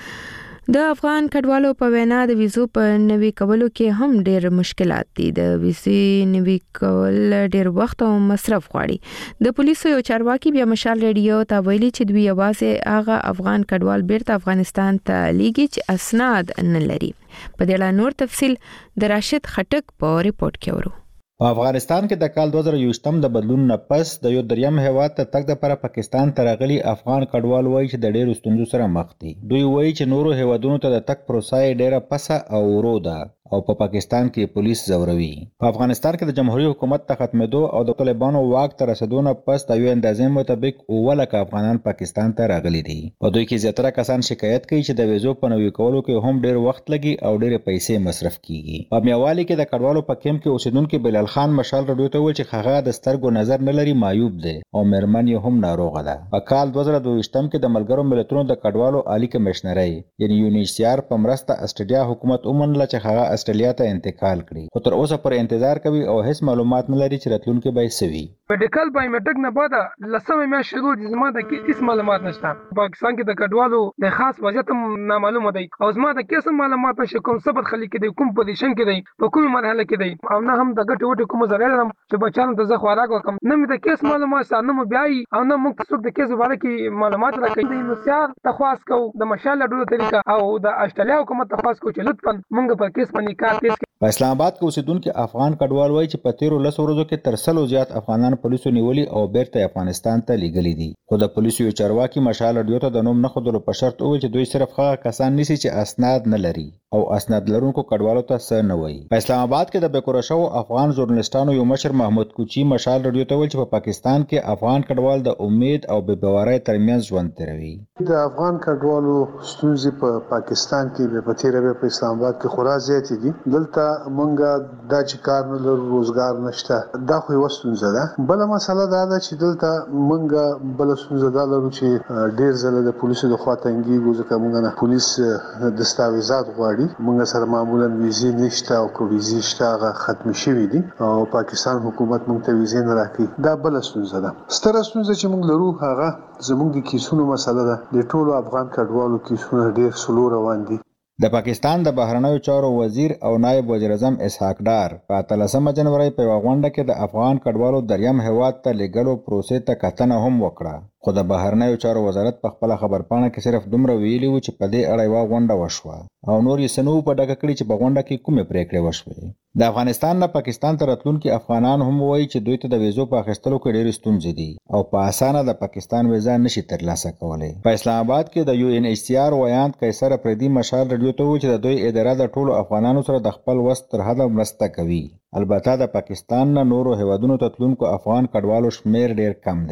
د افغان کډوالو په وینا د ویزو په نوي کولو کې هم ډېر مشکلات دي. د ویزې نوي کول ډېر وخت او مصرف غواړي. د پولیسو یو چارواکي بیا مشال ریډیو ته ویلي چې دوی یوازې هغه افغان کډوال بیرته افغانستان ته لیږي چې اسناد نه لري. په دې اړه نور تفصیل د راشد خټک په ریپورت کې ورو. په افغانستان کې د کال دوه زره یوویشتم د بدلون نه پس د یو دریم هیواد ته تګ لپاره پاکستان ته راغلي افغان کډوال وایي چې د ډېرو ستونزو سره مخ دي. دوی وایي چې نورو هیوادونو ته د تګ پروسه یې ډېره پسه او ورو ده او په پا پاکستان کې پولیس زوروي. په افغانستان کې د جمهوریت حکومت ته ختمېدو او د طالبانو واک ته رسیدو نه پس د یو اندازې مطابق اووه لکه افغانان پاکستان ته راغلي دي. په دوی کې زیاتره کسان شکایت کوي چې د ویزو په نوي کولو کې هم ډېر وخت لګي او ډېرې پیسې مصرف کیږي. په میوالي کې د کډوالو په کیمپ کې اوسیدونکو بلال خان مشال رادیو ته وویل چې هغه د سترګو نظر نه لري، معیوب دی او مېرمن یې هم ناروغه ده. په کال دوه زره دوه ویشتم کې د ملګرو ملتونو د کډوالو عالی کمشنرۍ یعنی یونیسیار په مرسته استرالیا حکومت ومنله چې هغه استرالیا ته انتقال کړي، خو تر اوسه پر انتظار کوي او هیڅ معلومات نه لري چې راتلونکي به څه وي. میډیکل بایومټریک نه بعد لسمه میاشت شروع دي، زما د هیڅ معلومات نشته. پاکستان کې د کډوالو د خاص وضعیت نامعلومه دی او زما د کیسه معلومات نشته کوم ثبت خلک کې دی، کوم پوزیشن کې دی، په کومه مرحله کې دی او نه هم د ګټو وټو کوم ځای لرم چې بچانو ته زه خوراک ورکړم. نه مې د کیس معلومات سره نه مې بیاي او نه موږ څوک د کیس باره کې معلومات راکړي. د انوسیار تخواست کو د مشال ډول طریقه او د استرالیا حکومت تخواست کو چې لطفا موږ په کیس باندې کار تیز کړئ. په اسلام آباد کې اوسیدونکو افغان کډوال وایي چې په تیرو لسو ورځو کې تر سلو زیات افغانان پولیسو نیولي او بیرته افغانستان ته لیږلي دي. خو د پولیسو یو چارواکي مشال رادیو ته د نوم نه ښودلو په شرط وویل چې دوی صرف هغه کسان نیسي چې اسناد نه لري او اسناد لرونکو کډوالو ته څه نه وایي. په اسلام آباد کې د بیکوره شوو افغان ژورنالستانو یو مشر محمود کوچی مشال رادیو ته وویل چې په پاکستان کې افغان کډوال د امید او بې باورۍ ترمنځ ژوند تیروي. د افغان کډوالو ستونزې په پاکستان کې په تیره به په اسلام آباد کې خورا زیاتې دي. دلته مونږه دا چې کار نه لرو، روزګار نشته، دا خو یو ستونزه ده. بل مسله دا ده چې دلته مونږه بل ستونزه دا لرو چې ډیر ځله د پولیسو د خوا تنګي ځکه مونږ نه پولیس دستاویزات غواړي. مونږ سره معمولا ویزې نشته او کو ویزې شته هغه ختم شوي دي او پاکستان حکومت مونږ ته ویزې نه راکړي. دا بل ستونزه ده. ستره ستونزه چې مونږ لرو هغه زمونږ د کیسونو مسله ده. د ټولو افغان کډوالو کیسونه ډیر سلو روان دي. د پاکستان د بهرنیو چارو وزیر او نائب وزیر اعظم اسحاق ډار په اتلسمه جنوري په یوه غونډه کې د افغان کډوالو دریم هیواد ته لیږلو پروسې ته کتنه هم وکړه. خو د بهرنیو چارو وزارت په خپله خبرپاڼه کې صرف دومره ویلي و چې په دې اړه یوه غونډه وشوه او نور یې څه نه وو په ډاګه کړي چې په غونډه کې کومې پرېکړې وشوې. د افغانستان نه پاکستان ته راتلونکي افغانان هم وایي چې دوی ته د ویزو په اخیستلو کې ډېرې ستونزې دي او په اسانه د پاکستان ویزا نشي ترلاسه کولی. په اسلام آباد کې د یو ان ایچ سی آر ویاند قیصر افریدي مشال رادیو ته وویل چې د دوی اداره د ټولو افغانانو سره د خپل وس تر حده مرسته کوي. البته د پاکستان نه نورو هیوادونو ته تلونکو افغان کډوالو شمیر ډېر کم دی.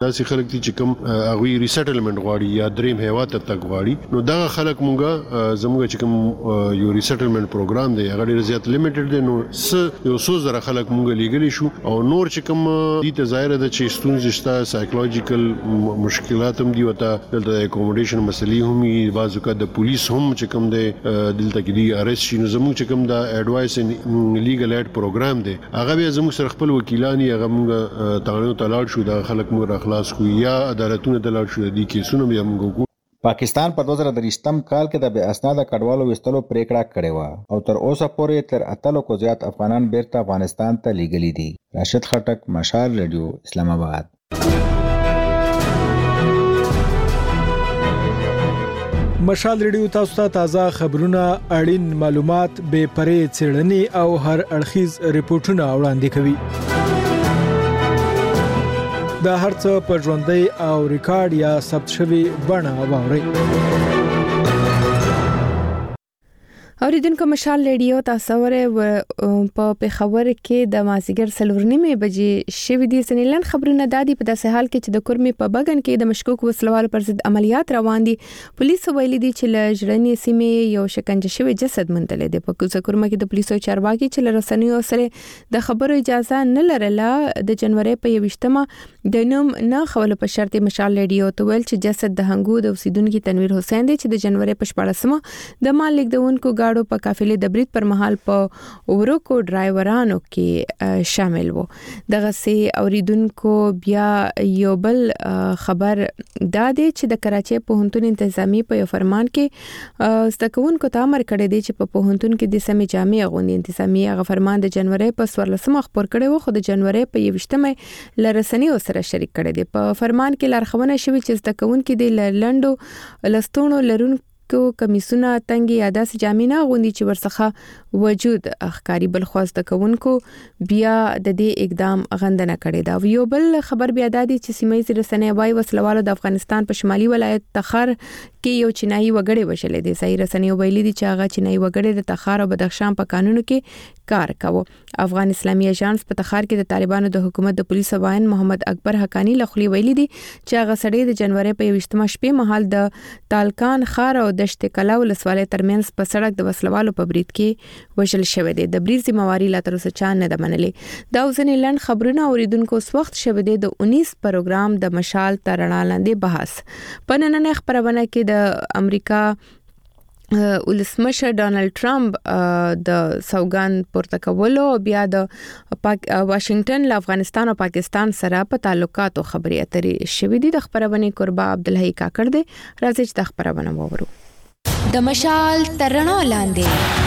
داسې خلک دي چې کوم هغه ریسټلمنت غواړي یا دریم هیواد ته تګ غواړي نو دا خلک مونږه زموږ چې کوم یو ریسټلمنت پروګرام دی هغه ډیر زیات لیمیټډ دی نو س یو څو زره خلک مونږه لګلی شو او نور چې کوم دي ته ظاهر ده چې ستونزې شته سایکولوژیکل مشکلات هم دي وته دلته اکوموډیشن مسلې هم وي بعض وخت د پولیس هم چې کوم دی دلته کې دی ارست شي نو زموږ چې کوم دا اډوایس ان لیګل ایډ پروګرام دی هغه به زموږ سره خپل وکیلان هغه موږ تاړو تلاړ شو دا خلک موږ اخلاص کو یا عدالتونو تلاړ شو دي کیسونه به موږ پاکستان په دوه زره درېشتم کال کې د بې اسناده کډوالو وستلو پریکړه کړې و او تر اوسه پورې تر اتلو کو زیات افغانان بیرته افغانستان ته لیږلي دي. راشد خټک، مشال ریډیو، اسلام آباد. مشال ریډیو تاسو ته تازه خبرونه، اړین معلومات، بې پرې څېړنې او هر اړخیز ریپورتونه وړاندې کوي. دا هرڅه په ژوندۍ او ریکارډ یا ثبت شوی بڼه واورئ. اوریدونکو مشال ریډیو تاسو ورې په پیښور کې د مازیګر څلور نیمې بجې شوې دي. سنیلن خبرونه دادي په داسې حال کې چې د کورمې په بغن کې د مشکوک وسلوالو پر ضد عملیات روان دي. پولیسو ویلي دي چې له ژړنې سیمې یو شکنجه شوی جسد موندل دي. په کوزه کورمه کې د پولیسو چارواکي چې له رسنیو سره د خبرو اجازه نه لرله د جنوري په یوشتمه د نوم نه خول په شرط مشال ریډیو ته ویل چې جسد د هنګو د اوسیدونکو تنویر حسین دی چې د جنوري په شپږمه د مال لیکدونکو گاډو په قافلې د برید پر مهال په ورکو ډرایورانو کې شامل وو. دغه سي اوریدونکو بیا یو بل خبر دادې چې د کراچۍ پوهنتون انتظامی په یو فرمان کې ستکونکو ته امر کړی دی چې په پوهنتون کې د سمې جامع غونډې انتظامی هغه فرمان د جنوري په څوارلسمه خبر کړی وو خو د جنوري په یوشتمه لرسنیو سره شریک کړی دی. په فرمان کې لارښوونه شوې چې ستکونکو د لندو لستونو لرون کو کمیسونه تنګي یا داسې جامینه غوندي چې ورڅخه وجود اخکاری بل خواسته کوونکو بیا د دې اقدام غندنه کړې دا. یو بل خبر بیا دادي چې سیمې رسنۍ وايي وسلوالو د افغانستان په شمالي ولایت تخار کې یو چینایي وګړي وشلې دي. صحیح رسنۍ ویلي دي چې هغه چینایي وګړي د تخار او بدخشان په قانونو کې کار کاوه. افغان اسلامي اژانس په تخار کې د طالبانو د حکومت د پولیسو وایي محمد اکبر حقانی لخوا ویلي دي چې هغه سړی د جنوري په یوشتمه شپې مهال د تالکان خار او دشت کلا ولسوالۍ ترمنځ په سړک د وسلوالو په برید کې وشل شوی دی. د برید ذمہواری لا تر اوسه چا نه ده منلې. دا ځنې لند خبرونه اوریدونکو اوس وخت شوی دی د انیس پروګرام د مشال ترڼا لاندې بحث. په نننۍ خبرونه کې د امریکا ولسمشر ډانلډ ټرمپ د سوګند پورته کولو بیا د واشنگټن له افغانستان او پاکستان سره په تعلقاتو خبرې اترې شوې دي. د خبرونه قربا عبدالحی کاکړ دی. راځي چې د خبرونه وورو. د مشال ترڼا لاندې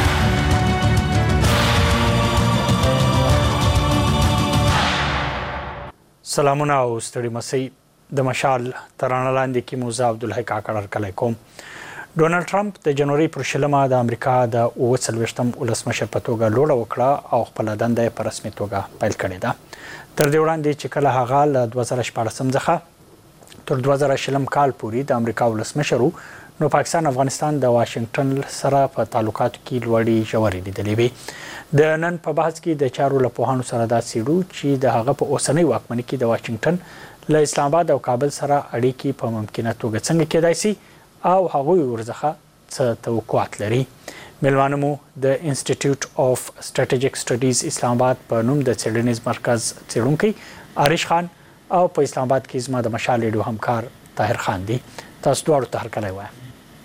سلامونه او ستړي مسي. د مشال ترڼا لاندې کې موزه عبدالحی کاکړ ورکلای کوم. ډونالد ټرمپ د جنوري پر شلمه د امریکا د اوه څلوېښتم ولسمشر په توګه لوړه وکړه او خپل دنده په رسمي توګه پیل کړې ده. تر دې وړاندې چې کله هغه له دوه زره شپاړسم څخه تر دوه زره شلم کال پورې د امریکا ولسمشر وو نو پاکستان افغانستان د واشنگټن سره په تعلقاتو کې لوړې ژورې لیدلې وې. د نن په بحث کې د چارو له پوهانو سره دا څېړو چې د هغه په اوسنۍ واکمنۍ کې د واشنگټن له اسلام آباد او کابل سره اړیکې په ممکنه توګه څنګه کېدای شي او هغوی ورڅخه څه توقعات لري. ملوانه مو د انسټیټیوټ اف سټریټیجیک سټډیز اسلام آباد په نوم د څېړنیز مرکز څېړونکی عارش خان او په اسلام آباد کې زما د مشال ریډیو همکار طاهر خان دي. تاسو دواړو ته هرکلی وایم.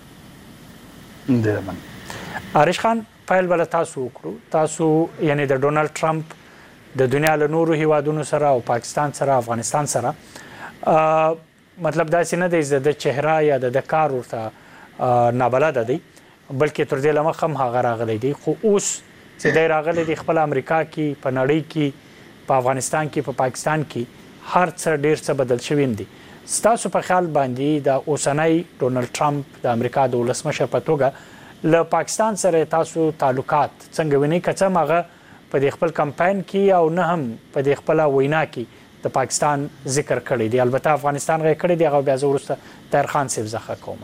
عارش خان پیل بل تاسو وکړو. تاسو یعنی د ډونالد ټرمپ د دنیا له نورو هیوادونو سره او پاکستان سره افغانستان سره مطلب داسې نه دی د چهره یا د کار ورته نابلده دی بلکې تر دې لمخ هم هغه راغلی دی. خو اوس چې دی راغلی دی خپل امریکا کې په نړۍ کې په افغانستان کې په پاکستان کې هر څه ډېر څه بدل شوي دي. ستاسو په خیال باندې د اوسنۍ ډونالد ټرمپ د امریکا د ولسمشر په توګه له پاکستان سره تاسو تعلقات څنګه وینئ؟ که څه هم هغه په دې خپل کمپاین کې او نه هم په دې خپله وینا کې د پاکستان ذکر کړی دی. البته افغانستان غي کړی دی هغه بیا زه وروسته طاهر خان صاحب زخه کوم.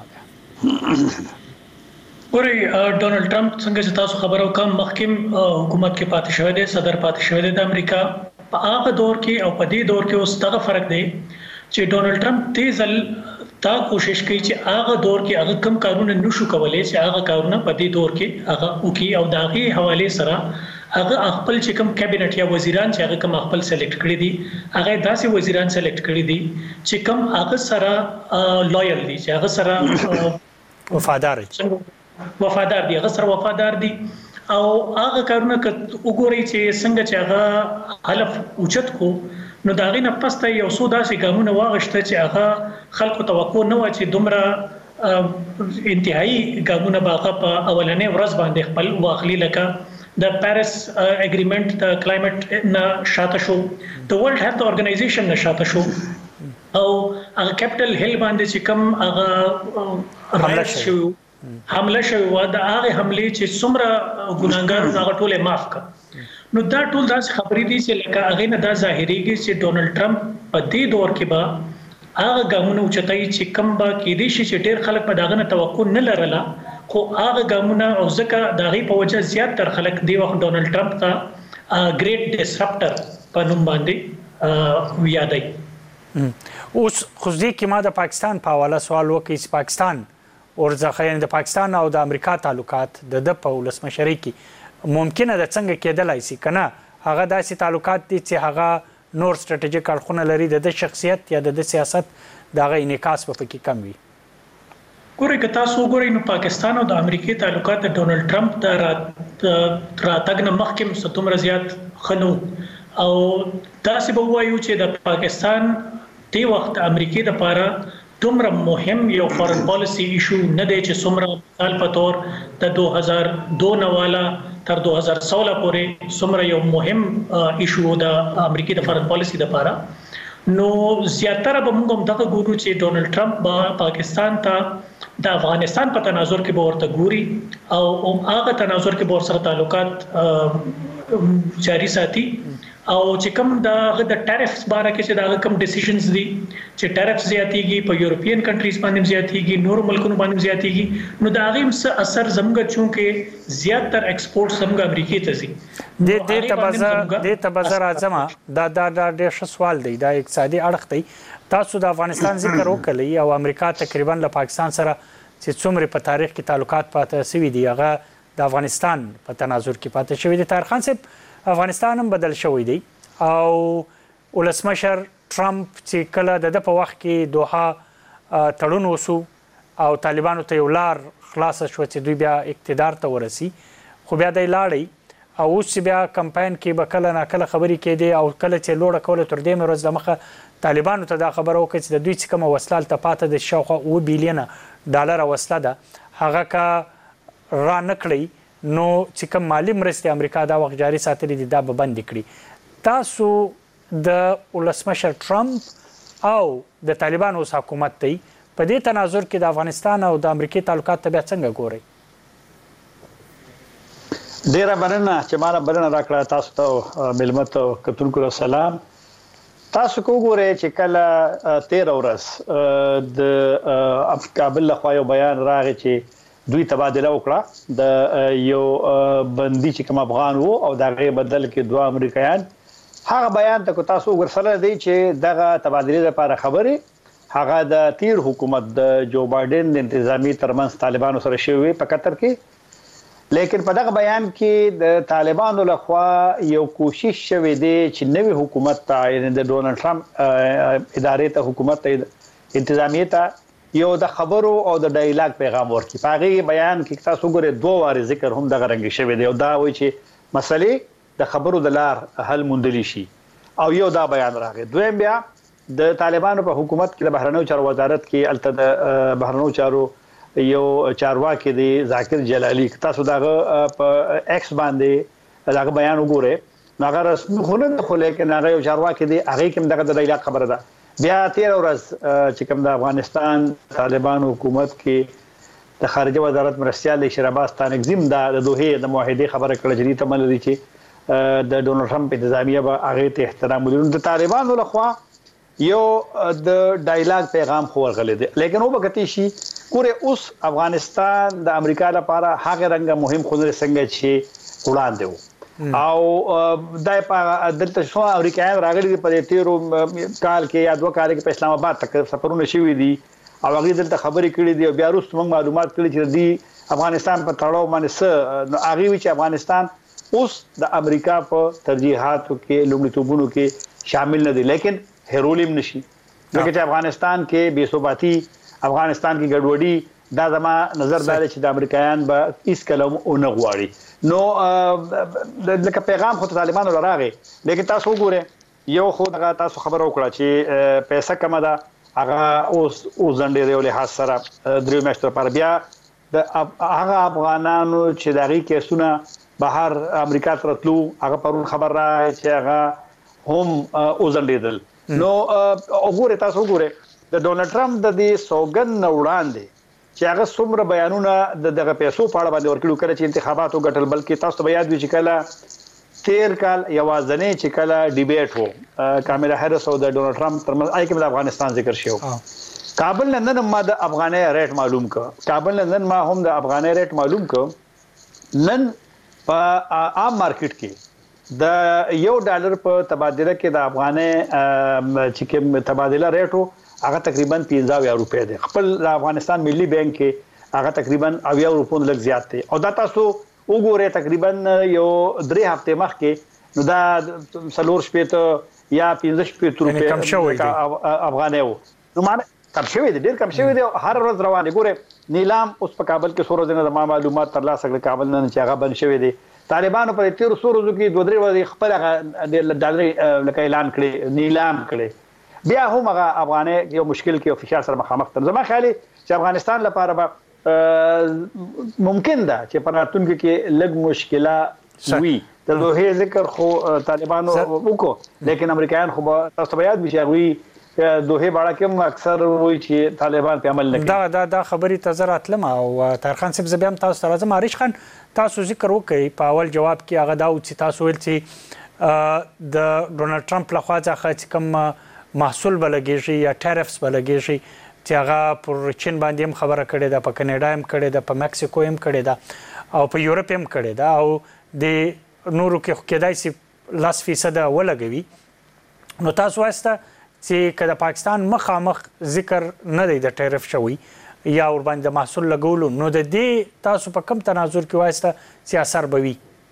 ګورئ ډونالد ټرمپ څنګه چې تاسو خبرو کوم مخکیم حکومت کې پاتې شوی دی، صدر پاتې شوی دی د امریکا. په هغه دور کې او په دې دور کې اوس دغه فرق دی چې ډونلډ ټرمپ تیزل تا کوشش کوي چې هغه دور کې هغه کم کارونه نشو کولای چې هغه کارونه په دې دور کې هغه وکي او داغي حواله سره هغه خپل چې کوم کابینټ یا وزیران چې هغه کوم خپل سلیکټ کړی دي هغه داسې وزیران سلیکټ کړی دي چې کوم هغه سره لویل دي چې هغه سره وفادار دي وفادار دي هغه سره وفادار دي او هغه کارونه وګورئ چې څنګه چې هغه حلف اوچت کو نو دا غینه پسته یو څو داسې ګامونه واغشته چې هغه خلکو توقع نه و چې دومره انتهایی ګامونه باغه په اولنې ورځ باندې خپل واخلي لکه د پاریس اګریمنت د کلایمټ نه شاته شو د ورلد هیلث اورګنایزیشن نه شاته شو او هغه کیپټل هیل باندې چې کوم هغه رایټ شو حمله شوی و د هغه حمله چې څومره ګناګار هغه ټوله معاف کړ نو دا ټول داس خبرې دي چې لکه هغه نه دا ظاهريږي چې ډونلډ ټرمپ په دې دور کې به هغه ګامونه اوچتای چې کم با کې دي چې ډېر خلک په داغه نه توقع نه لرله خو هغه ګامونه او ځکه داغي په وجه زیات تر خلک دی وخت ډونلډ ټرمپ ته ګریټ ډیسرپټر په نوم باندې یادای اوس خو دې کې ما د پاکستان په حواله سوال وکړ چې پاکستان ورځخه یعنی د پاکستان او د امریکا تعلقات د د په ولسمشرۍ کې ممکنه د څنګه کېدلای شي کنه هغه داسې تعلقات دي چې هغه نور ستراتیژیک اړخونه لري د شخصیت یا د سیاست دغه انعکاس په کې کم وي ګورئ که تاسو وګورئ نو پاکستان او د امریکای تعلقات د ډونلډ ټرمپ د راتګ نه مخکې ستومره زیات خنو او تاسو به وایو چې د پاکستان د وخت امریکای د پاره دومره مهم یو فارن پالیسی ایشو نه دی چې څومره مثال په تور د دوه هزار دوه نواله تر دوه هزار سولہ پورې څومره یو مهم ایشو د امریکای د فارن پالیسی لپاره نو زیاتره به موږ هم دغه ګورو چې ډونلډ ټرمپ با پاکستان ته د افغانستان په تناظر کې به ورته ګوري او هغه تناظر کې به ورسره تعلقات جاری ساتي او چې کوم د د ټیرفز باره کې چې دا کوم ډیسیژنز دي چې ټیرفز زیاتېږي په یورپین کنټریز باندې زیاتېږي نور ملکونو باندې زیاتېږي نو دا غیم څه اثر زموږ چونکه زیاتره ایکسپورټ زموږ امریکای ته ځي د دې تبازر د تبازر اعظم دا دا ډېر ښه سوال دی دا اقتصادي اړخ دی تاسو د افغانستان ذکر وکړئ او امریکا تقریبا له پاکستان سره چې څومره په تاریخ کې تعلقات پاتې شوي دي هغه د افغانستان په تناظر کې پاتې شوي دي طاهر خان صاحب افغانستان هم بدل شوی دی او ولسمشر ټرمپ چې کله د په وخت کې دوحه تړون وسو او طالبانو ته یو لار خلاص شو چې دوی بیا اقتدار ته ورسی خو بیا د لاړی او اوس بیا کمپاین کې به کله نه کله خبرې کېدي او کله چې لوړه کوله تر دې ورځ د مخه طالبانو ته دا خبره وکړه چې د دوی څخه کوم وسلال ته پاته د شاوخوا اوه بیلیونه ډالر وسله ده هغه کا را نکړي نو چې کوم مالی مرستې امریکا دا وخت جاري ساتلې دي دا به بند کړي تاسو د ولسمشر ټرمپ او د طالبانو حکومت ته په دې تناظر کې د افغانستان او د امریکای تعلقات ته بیا څنګه ګورئ ډیره مننه چې ما بلنه راکړه تاسو ته ملمت کتونکو سلام تاسو کو ګورئ چې کله تیره ورځ د کابل له خوا یو بیان راغی چې دوی تبادله وکړه د یو بندي چې کوم افغان وو او دا غي بدل کې دوه امریکایان هغه بیان ته تاسو ورسره دی چې دغه تبادله لپاره خبره هغه د تیر حکومت د جو بایدن د انتظامی ترمنځ طالبانو سره شوی په قطر کې لیکن په دغه بیان کې د طالبانو لخوا یو کوشش شوی دی چې نوې حکومت ته یعنی د ډونلډ ټرمپ ادارې ته حکومت ته انتظامیه ته یو د خبرو او د ډایلاګ پیغام ورکړي په هغه بیان کې تاسو ګوره دوه واره ذکر هم دغه رنګ شوی دی او دا وایي چې مسلې د خبرو د لار حل موندلی شي او یو دا بیان راغی دویم بیا د طالبانو په حکومت کې د بهرنیو چارو وزارت کې الته د بهرنیو چارو یو چارواکي دی ذاکر جلالی تاسو دغه په ایکس باندې دغه بیان وګوره هغه رسمي خونه خو لیکن هغه یو چارواکي دی هغه کوم دغه د ډایلاګ خبره ده بیا تیر ورځ چې کوم د افغانستان طالبانو حکومت کې د خارجه وزارت مرستيال شهرباز تانګزیم د دوه د معاهده خبره کړه چې ته مل دي چې د ډونلډ ټرمپ انتظامیه به هغه ته احترام ولري د طالبانو لخوا یو د ډایلاګ پیغام خو ورغلی دی لیکن او بګتی شي ګوره اوس افغانستان د امریکا لپاره هغه رنګ مهم خبره څنګه چې وړاندې وو او دای په دلته شو امریکایان راغلي په تیرو کال کې یا دوه کال کې په اسلام آباد تک سفرونه شوي دي او هغه دلته خبرې کړې دي او بیا وروسته موږ معلومات کړي چې دی افغانستان په تړاو باندې څه هغه وی چې افغانستان اوس د امریکا په ترجیحاتو کې لومړیتوبونو کې شامل نه دي لیکن هیرولیم نشي ځکه چې افغانستان کې بې ثباتی افغانستان کې ګډوډي دا زما نظر دا چې د امریکایان به هیڅ کلم اونه غواړي نو لکه پیغام خو طالبانو راغی لیکن تاسو وګورئ یو خو دغه تاسو خبر وکړه چې پیسې کم ده هغه اوس اوس ځنډې دی له حاصل سره درې میاشتې لپاره بیا د هغه افغانانو چې دغه کیسونه بهر امریکا ته راتلو هغه پرون خبر را چې هغه هم اوس ځنډېدل نو وګورئ تاسو وګورئ د ډونلډ ټرمپ د دې سوګن وړاندې چې هغه څومره بیانونه د دغه پیسو په اړه باندې ورکړو کړي چې انتخاباتو ګټل بلکې تاسو ته یاد وي چې کله تیر کال یوازنې چې کله ډیبیټ وو کاملا هریس او د ډونلډ ټرمپ ترمنځ آی کې د افغانستان ذکر شو کابل لندن ما د افغانۍ ریټ معلوم ک کابل لندن ما هم د افغانۍ ریټ معلوم ک نن په عام مارکیټ کې د یو ډالر په تبادله کې د افغانۍ چې کوم تبادله ریټ هغه تقریبا پنځه روپے دی خپل افغانستان ملي بانک کې هغه تقریبا اویا روپو لږ زیات دی او دا تاسو وګورئ تقریبا یو درې هفته مخکې نو دا سلور شپې یا پنځه شپې روپے کم شوی دی افغانۍ نو معنی کم شوی دی ډیر کم شوی دی هر ورځ روان دی ګوره نیلام اوس په کابل کې سورو دنه د معلومات ترلاسه کړل کابل نن چې هغه بند شوی دی طالبانو په تیر سورو کې دوه درې ورځې خپل هغه ډالر لکه اعلان کړي نیلام کړي بیا هم هغه افغانۍ یو مشکل کې او فشار سره مخامخ تر زما خیالي چې افغانستان لپاره به ممکن ده چې په راتلونکي کې لږ مشکله وي د دوه ذکر خو طالبانو وکړو لیکن امریکایان خو تاسو به یاد وي چې هغه دوه باړه کې اکثر وایي چې طالبان په عمل نه کوي دا دا د خبري تزرات لمه او طاهر خان صاحب زبیم تاسو سره زما عارش خان تاسو ذکر وکړي په اول جواب کې هغه دا چې تاسو ول چې د ډونلډ ټرمپ لخوا ځکه کوم محصول بلګیږي یا ټیرفز بلګیږي چې هغه پر چین باندې هم خبره کړې ده په کینیډا هم کړې ده په مکسیکو هم کړې ده او په یورپ هم کړې ده او د نورو کې کېدای شي لاس فیصد ولګوي نو تاسو واسطه چې کله پاکستان مخامخ ذکر نه دی د ټیرف شوی یا ور باندې محصول لګولو نو د دې تاسو په کم تناظر کې واسطه چې اثر بوي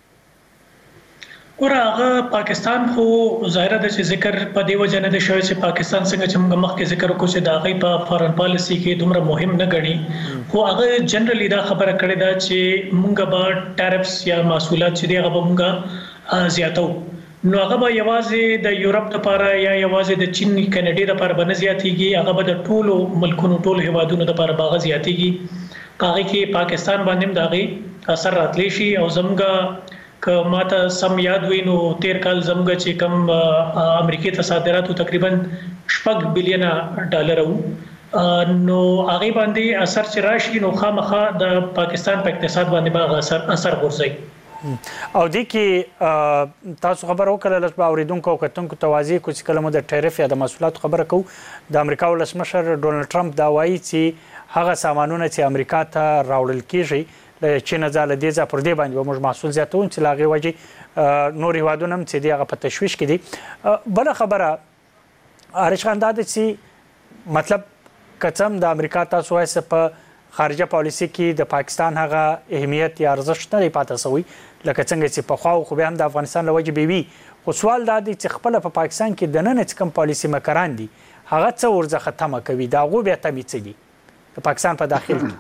اور هغه پاکستان خو ظاهره د ذکر په دی وجه نه دی شوی چې پاکستان څنګه چې موږ مخکې ذکر وکړو چې دا غي په فارن پالیسی کې دومره مهم نه غني خو هغه جنرالي دا خبره کړې ده چې موږ به ټیرفز یا محصولات چې دی هغه به موږ زیاتو نو هغه به یوازې د یورپ لپاره یا یوازې د چین کینیډا لپاره به نه زیاتېږي هغه به د ټولو ملکونو ټولو هیوادونو لپاره به زیاتېږي هغه کې پاکستان باندې دا غي اثر راتلی شي او زموږ که ماته سم یاد وي نو تیر کال زموږ چې کم امریکای ته صادراتو تقریبا شپږ بلین ډالر وو نو هغه باندې اثر چې راشي نو خامخا د پاکستان په اقتصاد باندې به اثر اثر ورځي او د کې تاسو خبر وکړه لږ اوریدونکو او کتونکو توازی کوم کلمه د ټیرف یا د محصولات خبره کو د امریکا ولسمشر ډونلډ ټرمپ دا وایي چې هغه سامانونه چې امریکا ته راوړل کیږي له چین ځاله دي ځا پر دې باندې موږ محصول زیاتون چې لاغي وجه نور هیوادونه هم چې دی هغه په تشويش کې دي بل خبره عارش خان دا چې مطلب کچم د امریکا تاسو وایي په خارجه پالیسي کې د پاکستان هغه اهمیت یا ارزښت نه پاتې سوی لکه څنګه چې په خوا خو به هم د افغانستان لوجه بي وي خو سوال دا دی چې خپل په پاکستان کې د نن څخه پالیسي مکران دي هغه څه ورځه ختمه کوي دا غو به تمی څه دي د پاکستان په داخل کې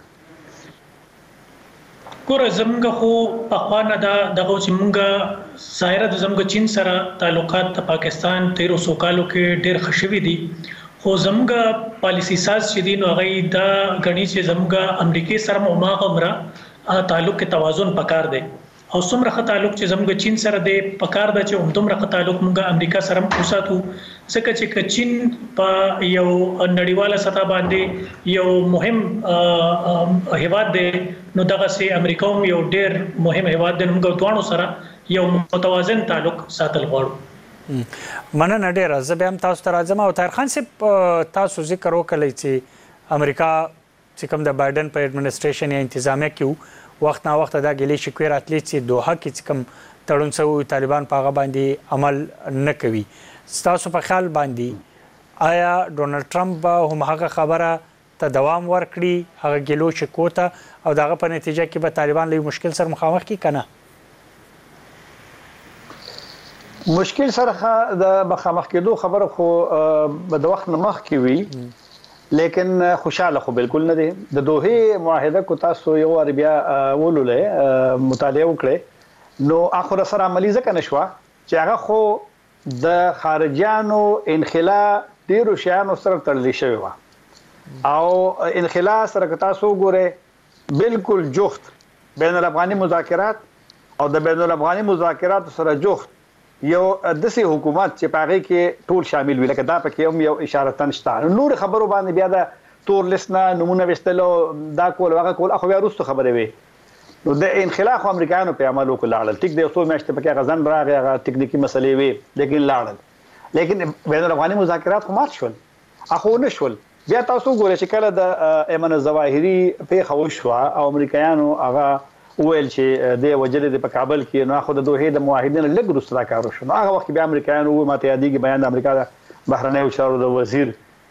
ګوره زموږ خو په خوانه دا دغه چې موږ ظاهره د زموږ چین سره تعلقات د پاکستان تیرو سو کالو کې ډېر خشوي دي خو زموږ پالیسی ساز چې دي نو هغه دا غني چې زموږ امریکای سره مو ماغمره تعلق کې توازن پکار دی او څومره ښه تعلق چې زموږ چین سره دی پکار دی چې همدومره ښه تعلق موږ امریکا سره وساتو ځکه چې چین په یو نړیواله سطح باندې یو مهم هیواد دی نو دغه سي امریکا هم یو ډېر مهم هیواد دی موږ دوه سره یو متوازن تعلق ساتل غواړو مننه ډېره زه به هم تاسو ته راځم او طاهر خان صاحب تاسو ذکر وکړئ چې امریکا چې کوم د بایدن په اډمنسټریشن یا انتظامیه کې وخت نا وخت دا ګلې شکوې راتلې چې دوحه کې چې کوم تړون شوی طالبان په هغه باندې عمل نه کوي. ستاسو په خیال باندې آیا ډونالد ټرمپ به هم هغه خبره ته دوام ورکړي هغه ګلو شکو ته او دغه په نتیجه کې به طالبان له مشکل سره مخامخ کی کنه؟ مشکل سره د مخامخ کېدو خبره خو د وخت نه مخکې وي لیکن خوشاله خو بالکل نه دي. د دوحې معاهده کو تاسو یو ور بیا ولولې مطالعه وکړئ نو اخر سره عملی ځکه نشوه چې هغه خو د خارجيانو انخلا ډیرو شیانو سره تړلې شوی و او انخلا سره تاسو ګوره بالکل جفت بین الافغاني مذاکرات او د بین الافغاني مذاکرات سره جفت یو دسي حکومت چې پاره کې ټول شامل وي لکه دا پکې هم یو اشاره تنشته. نور خبرو باندې بیا د تور لسنا نمونه وستلو دا کول هغه کول اخو بیا وروسته خبره وي. نو د انخلا خو امریکایانو په عمل وکړل ټیک دی څو میاشتې پکې غزن راغی هغه ټکنیکی مسلې وي لیکن لاړل لیکن بین الافغاني مذاکرات خو مات شول اخو نه شول. بیا تاسو ګورئ چې کله د ایمن الظواهري په خوښ وا او امریکایانو هغه ویل چې د وجلې په کابل کې نو خو د دوه د معاهدین لګ رسرا کارو شو. هغه وخت بیا امریکایانو ماته یادېږي بیان د امریکا د بهرنیو چارو د وزیر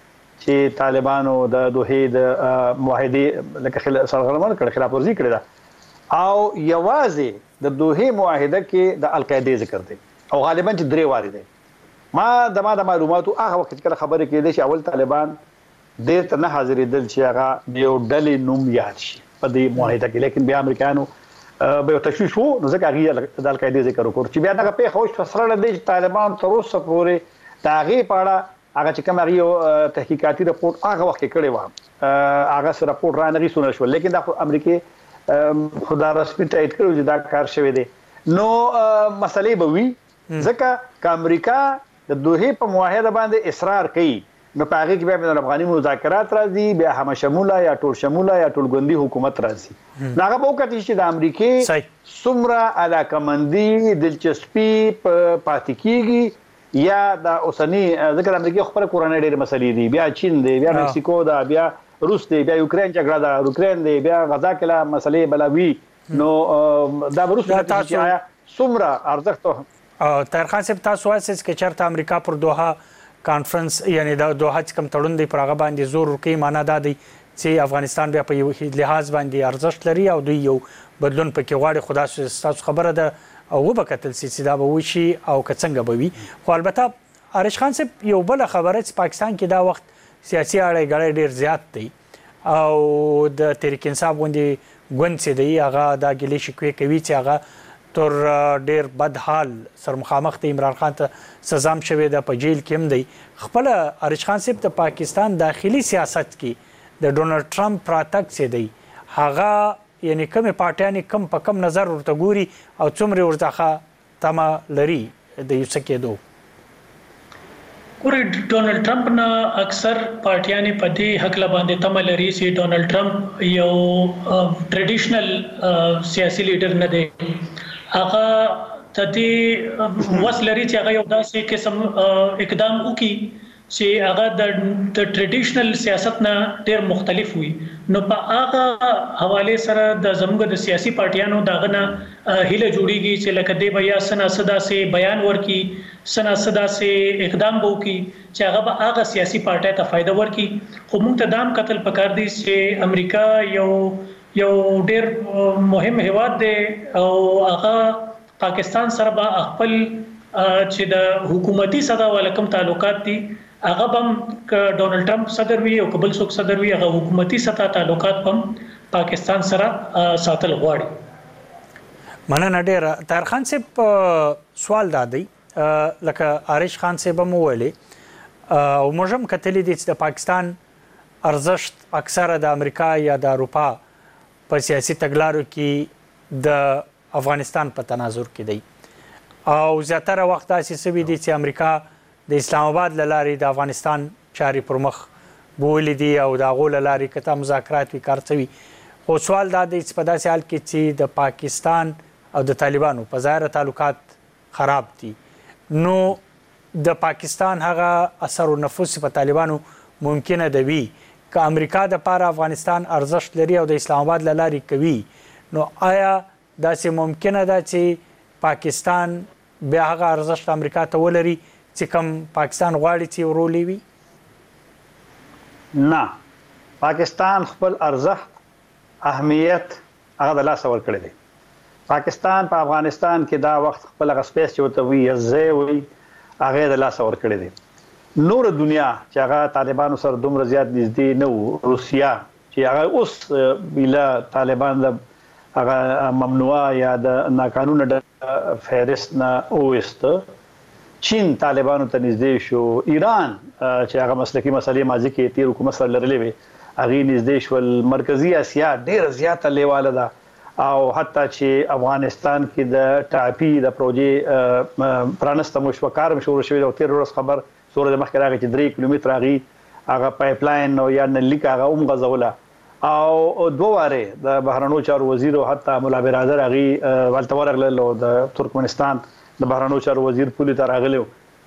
چې طالبانو د دوه د معاهدې لکه سرغړونه کړې خلاف ورزي کړې ده او یوازې د دوه معاهده کې د القاعده ذکر دی او غالبا چې درې واري دی. ما د ما د معلوماتو هغه وخت کله خبره کېده چې اول طالبان ډېر ته نه حاضرېدل چې هغه د یو ډلې نوم یاد شي په دې معاهده کې لیکن بیا امریکایانو به تشویش وو نو ځکه هغه د القاعده ذکر وکړ چې بیا دغه په خوښ فسره دی چې طالبان تر اوسه پورې د هغې په اړه هغه چې کوم هغه یو تحقیقاتي رپورټ هغه وخت کې کړی و هغه سره رپورټ را نه غوښتل شو لیکن د امریکای خدا رسمي تایید کړو چې دا کار شوی دی. نو مسلې به وي ځکه چې امریکا د دوه په معاهده باندې اصرار کوي نو په هغه کې بیا د افغاني مذاکرات راځي بیا هم شموله یا ټول شموله یا ټول ګوندي حکومت راځي. هغه په وخت چې د امریکای څومره علاقمندي دلچسپي پاتې کیږي یا د اوسنی ځکه د امریکای خپل کورنۍ ډېر مسلې دي بیا چین دی بیا مکسیکو دا بیا روس دی بیا یوکرين جګړه دا یوکرين دی بیا غزا کې مسلې بلاوي نو دا روس ته څومره ارزښت طاهر خان صاحب تاسو وایئ چې چېرته امریکا پر دوحه کانفرنس یعنی د دوحه کوم تړون دی پر هغه باندې زور ورکوي معنا دا دی چې افغانستان بیا په یو لحاظ باندې ارزښت لري او دوی یو بدلون پکې غواړي. خدا ستاسو خبره ده او وبکتل چې دا به وشي او که څنګه به وي. خو البته عارش خان صاحب یو بل خبره چې پاکستان کې دا وخت سیاسي اړه غړي ډیر زیات دی او د تحریک انصاف غوندي ګوند چې دی هغه دا ګلې شکوې کوي چې هغه تر ډیر بد حال سر مخامخ ته عمران خان ته سزا شوی د په جیل کې هم دی. خپل عارش خان صاحب د پاکستان داخلي سیاست کې د ډونالد ټرمپ راتګ څه دی هغه یعنی کوم پارټیان کم په کم نظر ورته ګوري او څومره ورته تمه لري د یو څه کېدو؟ ګورې ډونالد ټرمپ نه اکثر پارټیان په دې حق باندې تمه لري چې ډونالد ټرمپ یو ټریډیشنل سیاسي لیډر نه دی. هغه د دې وسلري چې هغه یو داسې قسم اقدام وکړي چې هغه د ټریډیشنل سیاست نه ډېر مختلف وي. نو په هغه حواله سره د زموږ د سیاسي پارټیانو دغه نه هیله جوړیږي چې لکه دی بیا سنا صدا سي بیان ورکي سنا صدا سي اقدام وکړي چې هغه به هغه سیاسي پارټي ته فائدہ ورکي. خو موږ ته دام قتل پکار دي چې امریکا یو یو ډېر مهم هیواد دی او هغه پاکستان سره به خپل چې د حکومتي ساده ولکم تعلقات دي هغه هم ډونالد ټرمپ صدر وي او قبل څوک صدر وي هغه حکومتي سطح تعلقات هم پاکستان سره ساتل غواړي. مننه ډېره. طاهر خان صاحب سوال دا دی لکه عارش خان صاحب هم وویلې او موږ هم کتلي دي چې د پاکستان ارزښت اکثره د امریکا یا د اروپا په سیاسي تګلارو کې د افغانستان په تناظر کې دی او زیاتره وخت داسې سوي دي چې امریکا د اسلام آباد له لارې د افغانستان چارې پر مخ بولې دي او د هغو له لارې که ته مذاکرات وي کار څه وي. خو سوال دا دی چې په داسې حال کې چې د پاکستان او د طالبانو په ظاهره تعلقات خراب دي نو د پاکستان هغه اثر و نفوذ په طالبانو ممکنه ده وي که امریکا د پاره افغانستان ارزښت لري او د اسلام آباد له لارې کوي نو آیا داسې ممکنه ده چې پاکستان بیا هغه ارزښت امریکا ته ولري چې کوم پاکستان غواړي چې ورولي وي؟ نه، پاکستان خپل ارزښت اهمیت هغه د لاسه ورکړی دی. پاکستان په افغانستان کې دا وخت خپل هغه سپیس چې ورته وي یا ځای وي هغه د لاسه ورکړی دی. نور دنیا چې هغه طالبانو سره دومره زیات نږدې نه وو، روسیا چې هغه اوس بلا طالبان د هغه ممنوعه یا د ناقانونه د فهرست نه اوست، چین طالبانو ته نږدې شو، ایران چې هغه مسلکی مسلې ماضي کې تیر حکومت سره لرلې وي هغه نږدې شو، مرکزی اسیا ډیره زیاته لیواله ده او حتی چې افغانستان کې د ټاپي د پروژې پرانسته مشو کار شروع شوی او تیر ورځ خبر سورې د مخکې راغی چې درې کیلومتر راغی هغه پایپ لاین او یا نلیک هغه هم غزوله او دوه واره د بهرنیو چارو وزیر او حتی مولا برادر هغه ولته ورغله د ترکمنستان د بهرنیو چارو وزیر پولی ته راغلو.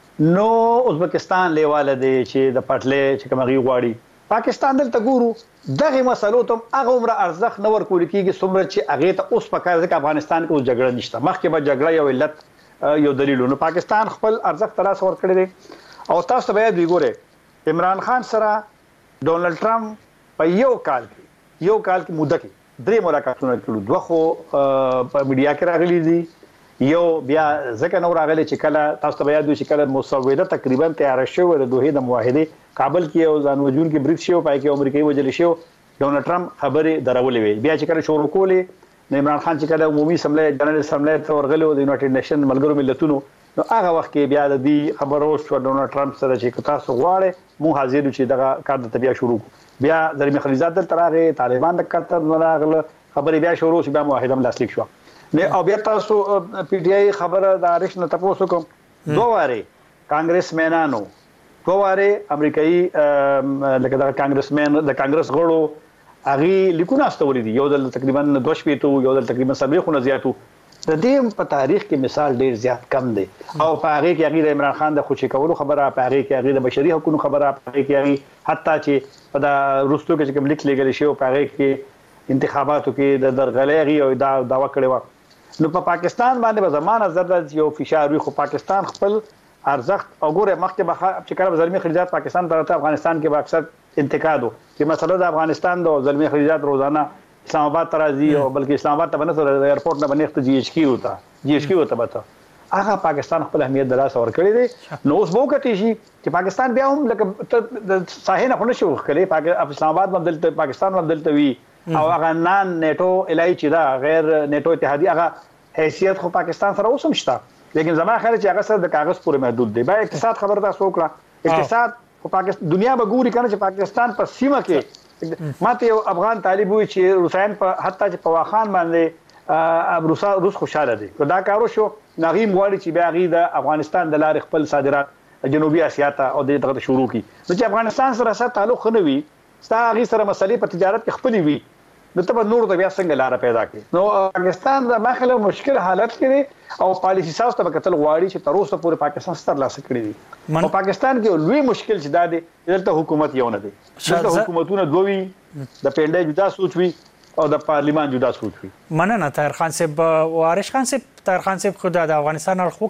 نو ازبکستان لیواله دی چې د پټلې چې کوم غي غواړي. پاکستان دلته ګورو دغه مسلو ته هغه عمر ارزښت نه ورکول کیږي څومره چې هغه ته اوس په کار ځکه افغانستان کې اوس جګړه نشته، مخکې به جګړه یو علت یو دلیل. نو پاکستان خپل ارزښت تر اوسه ورکړی دی او تاسو به دی ګوره عمران خان سره ډونلډ ټرمپ په یو کال کې یو کال کې موده کې درې ملاقاتونه کړو، دوه خو په میډیا کې راغلي دي، یو بیا ځکه نو راغلی چې کله تاسو ته یاد وي چې کله مسوده تقریبا تیار شوه د دوه د معاهده کابل کې او ځان وجون کې بریف شو پای کې امریکایي وجل شو، ډونلډ ټرمپ خبرې درولې وي. بیا چې کله شروع کولې نو عمران خان چې کله عمومي سملې جنرال سملې ته ورغلو د یونایټډ نیشن ملګرو ملتونو، نو هغه وخت کې بیا د دې خبرو شو ډونلډ ټرمپ سره چې تاسو غواړئ مو حاضر چې دغه کار د بیا شروع بیا زلمی خلیزات دلته راغی، طالبان د کتر راغله، خبرې بیا شروع شو، بیا معاهده لاسلیک شو. نه او بیا تاسو پی ټی آی خبره د اریش نه تاسو کوم دوه واره کانګرسمنانو دوه واره امریکایي لکه د کانګرسمن د کانګرس غړو هغه لیکونه استولې دي، یو د تقریبا دوه شپېته یو د تقریبا سبعه زیاتو. د دې په تاریخ کې مثال ډیر زیات کم دی او په هغه کې هغه د عمران خان د خوشی کولو خبره، په هغه کې هغه د بشري حقوقو خبره، په هغه کې هغه حتی چې په د روستو کې کوم لیک لګل شي او په هغه کې انتخاباتو کې د درغلېږي او دا داوا کړی و. نو په پاکستان باندې به زمانه زړه یو فشار وي، خو پاکستان خپل ارزښت او ګوره مخکې به چې کله زلمی خلیزات پاکستان ته افغانستان کې به اکثر انتقادو چې مسله د افغانستان د زلمی خلیزات روزانه اسلام آباد ته راځي او بلکې اسلام آباد ته بنسره ایرپورټ نه بنښت جی ایچ کیو ته جی ایچ کیو ته بته هغه پاکستان خپل اهمیت دراسه ور کړی دی. نو اوس وو کټی شي چې پاکستان بیا هم لکه د ساحې نه خونه شو خلې پاک اسلام آباد باندې پاکستان باندې وی او هغه نان نیټو الای چې دا غیر نیټو اتحادیه هغه حیثیت خو پاکستان سره اوسم شته، لیکن زما خیال چې هغه سره د کاغذ پورې محدود دی. بیا اقتصاد خبر تاسو وکړه، اقتصاد خو پاکستان دنیا به ګوري کنه چې پاکستان په سیمه کې ماته یو افغان طالب وي چې روسان په حتی چې په واخان باندې روسا روس خوشاله دي، دا کارو شو نغیم غواړي چې بیا غي د افغانستان د لارې خپل صادرات جنوبي اسیا ته او د دغه شروع کی. نو چې افغانستان سره سره تعلق نه وي ستا غي سره مسلې په تجارت کې خپل وي نو ته به نور د بیا څنګه لار پیدا کړي. نو پاکستان د مخله مشکل حالت کې او پالیسی ساوس ته کتل غواړي چې تر اوسه پورې پاکستان ستر لاس کړی دي او پاکستان کې لوی مشکل چې دا دی دلته حکومت یو نه دی، دلته حکومتونه دوی د پنده جدا سوچ وي او د پارلیمان جدا سوچ وي. مننه طاهر خان صاحب. وارث خان صاحب، طاهر خان صاحب خو د افغانستان اړخ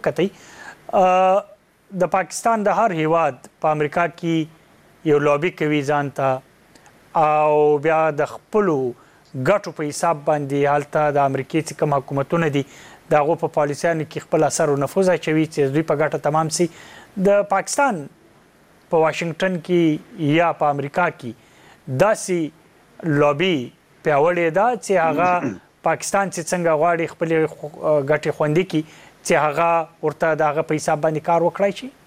وکړي، د پاکستان د هر هیواد په امریکا کې یو لابي کوي ځان ته او بیا د خپلو ګټو په حساب باندې حالته د امریکای چې کوم حکومتونه دي دغه په پالیسیانو کې خپل اثر او نفوذ اچوي چې دوی په ګټه تمام سي. د پاکستان په واشنگټن کې یا په امریکا کې داسې لابي پیاوړې ده چې هغه پاکستان چې څنګه غواړي خپل ګټې خوندي کړي چې هغه ورته دغه په حساب باندې کار وکړای شي.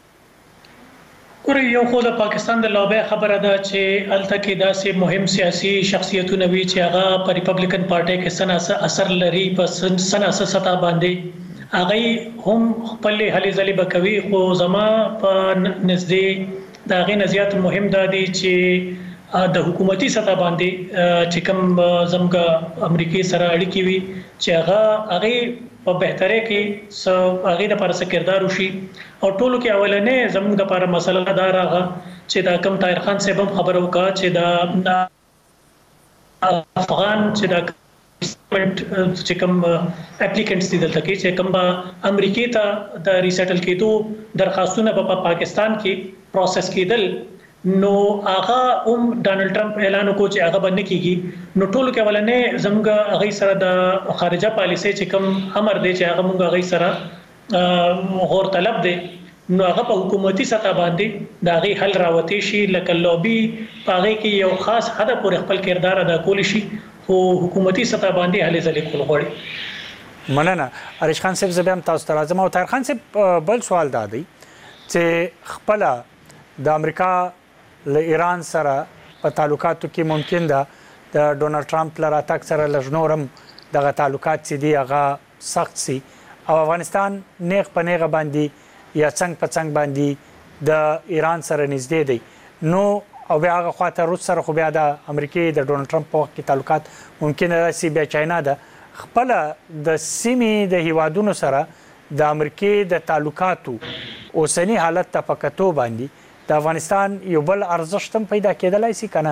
ګوره یو خو د پاکستان د لابي خبره ده چې الته کې داسې مهم سیاسي شخصیتونه وي چې هغه په ریپبلیکن پارټي کې سناسه اثر لري، په سناسه سطح باندې هغه هم خپل هلې ځلې بکوي. خو زما په نږدې د هغې نه زیات مهم دا دی چې د حکومتي سطح باندې چې کوم زموږ امریکای سره اړیکې وي چې هغه هغه په بهتره کې سو هغه د لپاره سکردار وشي او ټولو کې اولنې زموږ د لپاره مسله دا راغله چې دا کم طاهر خان صاحب خبرو کا چې دا افغان چې دا چې کوم اپلیکانټس دي دلته کې چې کوم به امریکای ته د ریسټل کېدو درخواستونه په پاکستان کې پروسس کېدل نو هغه هم ډانلډ ټرمپ اعلان وکړ چې هغه باندې کیږي نو ټولو کې ولنه زموږ هغه سره د خارجه پالیسي چې کوم امر دی چې هغه موږ هغه سره غور طلب دی نو هغه په حکومتي سطح باندې دا غي حل راوتی شي لکه لوبي پاره کې یو خاص حد پورې خپل کردار ادا کول شي خو حکومتي سطح باندې هلي ځلې کول غواړي مننه اریش خان صاحب زبم تاسو ته راځم او طاهر خان صاحب بل سوال دا دی چې خپل د امریکا له ایران سره په تعلقاتو کې ممکن ده د ډونالد ټرمپ لپاره تک سره لژنورم دغه تعلقات چې دی هغه سخت سي او افغانستان نیغ په نیغه باندې یا څنګه په څنګه باندې د ایران سره نږدې دی نو او بیا هغه خواته روس سره خو بیا د امریکای د ډونالد ټرمپ په وخت کې تعلقات ممکن راسي بیا چاینا ده خپل د سیمې د هیوادونو سره د امریکای د تعلقاتو اوسنی حالت ته پکتو باندې د افغانستان یو بل ارزښت هم پیدا کېدلای شي کنه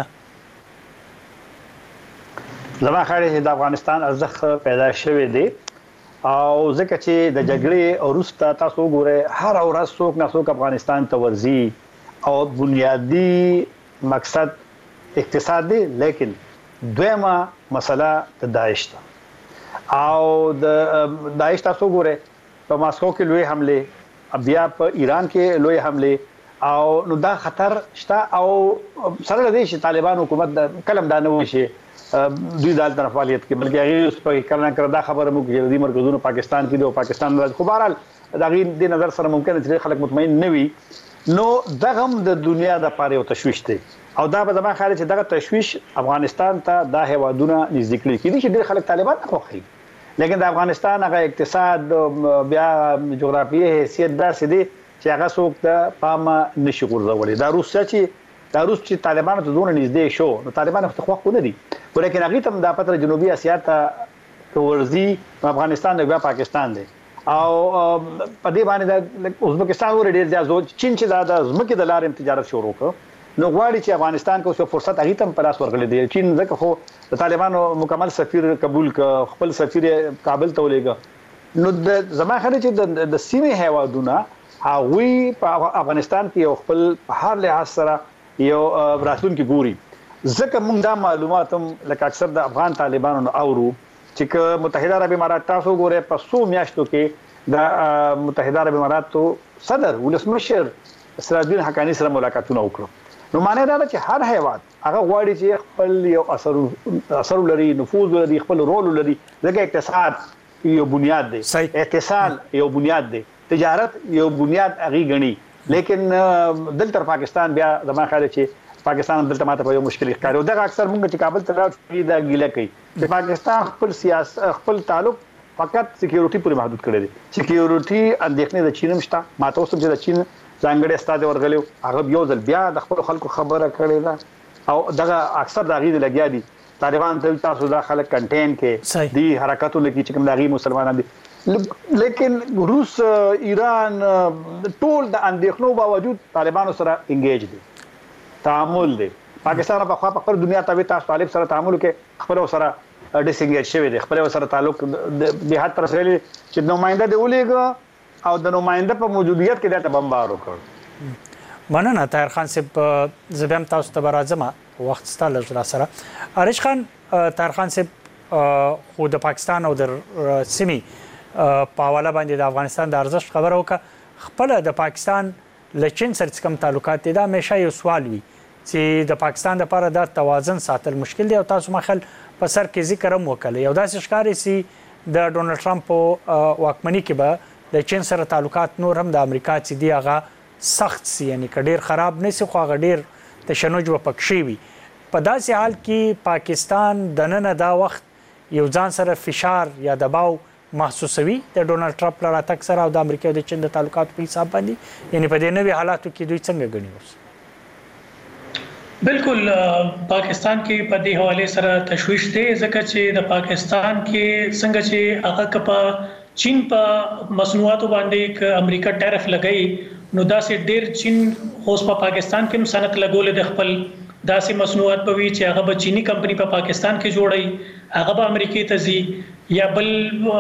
زما خاله د افغانستان ارزښت پیدا شوی دی او ځکه چې د جګړې او روستا تاسو ګوره هر ورځ څوک نه څوک افغانستان ته ورځي او بنیادی مقصد اقتصاد دی لیکن دویمه مسله د داعش ته او د داعش تاسو ګوره په ماسکو کې لوی حمله بیا په ایران کې لوی حمله او نو دا خطر شته او سره د دې طالبان حکومت د کلم دا نه وشي دوی دال طرف فعالیت کې بلکې هغه اوس په کلنه کړه دا خبره مو کې د مرکزونو پاکستان کې د پاکستان راځي خو بهرحال دا غي د نظر سره ممکن چې خلک مطمئن نه وي نو دغه د دنیا د پاره او تشويش دی او دا به زما خیال چې دغه تشويش افغانستان ته د هیوادونو نږدې کړي کیږي چې ډېر خلک طالبان نه خوښي لیکن د افغانستان هغه اقتصاد بیا جغرافیه حیثیت داسې دی چې هغه څوک ته پام نشي غورځولي دا روسیا چې دا روس چې طالبان ته دونه نږدې شو نو طالبان خو خوښ نه دي ولیکن هغه تم د پاتره جنوبي اسیا ته ورزي افغانستان او پاکستان دی او په دې باندې د ازبکستان ور ډیر ځای چین چې د زمکه د لارې تجارت شروع کړ نو غواړي چې افغانستان کې اوس فرصت هغه تم پلاس ورغلي دی چین ځکه خو د طالبانو مکمل سفیر قبول ک خپل سفیر کابل ته ولېګا نو د زما خبره چې د سیمه هیوادونه هغه په افغانستان کې یو خپل هر لحاظ سره یو راتلونکي ګوري ځکه موږ دا معلومات هم لکه اکثر د افغان طالبانو اورو چې متحده عرب امارات تاسو ګوره په څو میاشتو کې د متحده عرب اماراتو صدر ولسمشر سراج الدین حقانی سره ملاقاتونه وکړو نو معنی دا ده چې هر هیواد هغه غواړي چې خپل یو اثر اثر لري نفوذ لري خپل رول لري ځکه اقتصاد یو بنیاد دی اقتصاد یو بنیاد دی تجارت یو بنیاد هغه غني لیکن دلته پاکستان بیا زما خیال چې پاکستان دلته ماته په یو مشکل ښکاري او دا اکثر موږ چې کابل ته راځي دا ګیله کوي د پاکستان خپل سیاست خپل تعلق فقط سکیورټي پورې محدود کړی دی سکیورټي اندېښنې د چین مشته ماته اوس چې د چین ځانګړي استاد ورغلو هغه یو ځل بیا د خپل خلکو خبره کړې ده او دغه اکثر د غید لګیا دي طالبان ته تاسو دا خلک کنټین کې دي حرکتونه کې چې کوم دغه مسلمانان دي لیکن روس ایران ټول د اندېښنو باوجود طالبانو سره انګیج دي تعامل دی پاکستان په خپل خپل دنیا ته تاسو طالب سره تعامل کې خپل سره ډیسنګیج شوی دی خپل سره تعلق د هات پر سره چې نمائنده دی ولېګ او د نمائنده په موجودیت کې دا بمبار وکړ مننه طاهر خان صاحب زبم تاسو ته راځم وخت ستاسو لږ سره اریش خان طاهر خان صاحب خو د پاکستان او د سیمي په حواله باندې د افغانستان د ارزښت خبره وکړه خپل د پاکستان له چین سره کوم تعلقات دي دا همیشه یو سوال وي چې د پاکستان لپاره د توازن ساتل مشکل دی او تاسو مخل په سر کې ذکر هم وکړي یو داسې ښکاري چې د ډونالد ټرمپ واکمنۍ کې به د چین سره تعلقات نور هم د امریکا چې دی هغه سخت سي یعنی کډیر خراب نه سي خو هغه ډیر تشنج وپکشي وي په داسې حال کې پاکستان د نن دا وخت یو ځان سره فشار یا دباو محسوسوي د ډونالد ټرمپ لپاره تک سره او د امریکا او د چین د تعلقاتو په حساب باندې یعنی په دې نوي حالاتو کې دوی څنګه غني اوس بالکل پاکستان کې په دې حواله سره تشويش دی ځکه چې د پاکستان کې څنګه چې هغه کپا چین په مصنوعاتو باندې ک امریکا ټیرف لګئی نو دا سه ډیر چین اوس په پاکستان کې صنعت لګول د خپل داسې مصنوعات به وي چې هغه به چینی کمپنی په پاکستان کې جوړي هغه به امریکای ته ځي یا بل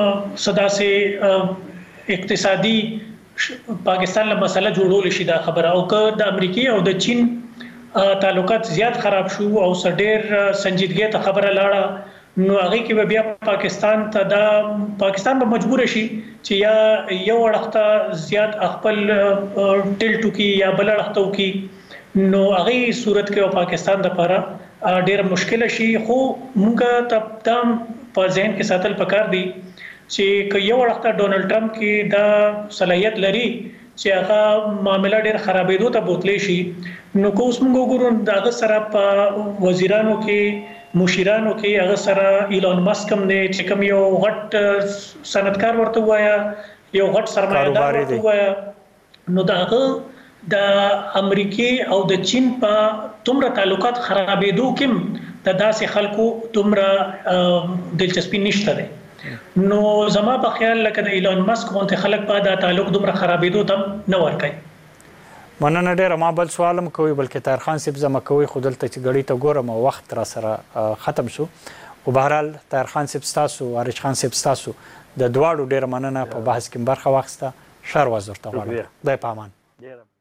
صداسه اقتصادي پاکستان له مسله جوړول شي دا خبره او که د امریکای او د چین تعلقات زیات خراب شو او سډیر سنجیدګي ته خبره لاړه نو هغه کې به بیا پاکستان ته دا پاکستان به مجبور شي چې یا یو وړخته زیات خپل ټیلټو کې یا بل وړخته کې نو هغه صورت کې پاکستان د لپاره ډېر مشکل شي خو موږ ته تام په ذهن کې ساتل پکار دي چې یو وړخته ډونلډ ټرمپ کې دا صلاحیت لري چې هغه معاملې ډېر خرابېدو ته بوتلې شي نو کوس موږ ګورو دغه سره په وزیرانو کې مشیرانو کې هغه سره ایلون ماسک هم دی چې کوم یو غټ صنعتکار ورته وایا یو غټ سرمایه‌دار ورته وایا نو دغه د امریکای او د چین په تومره تعلقات خرابېدو کې د داسې خلکو تومره دلچسپي نشته ده نو زما په خیال لکه د ایلون ماسک غونډه خلک په دا تعلق دومره خرابېدو ته نه ورکړي مننه ډېر ما بل سوالم کوي بلکې طاهر خان صاحب زما کوي خودل ته چې غړي ته ګورم وخت را سره ختم شو او بهرحال طاهر خان صاحب تاسو عارف خان صاحب تاسو د دواړو ډېر مننه په بحث کې برخه واخیسته شر وزرته غواړم د پامان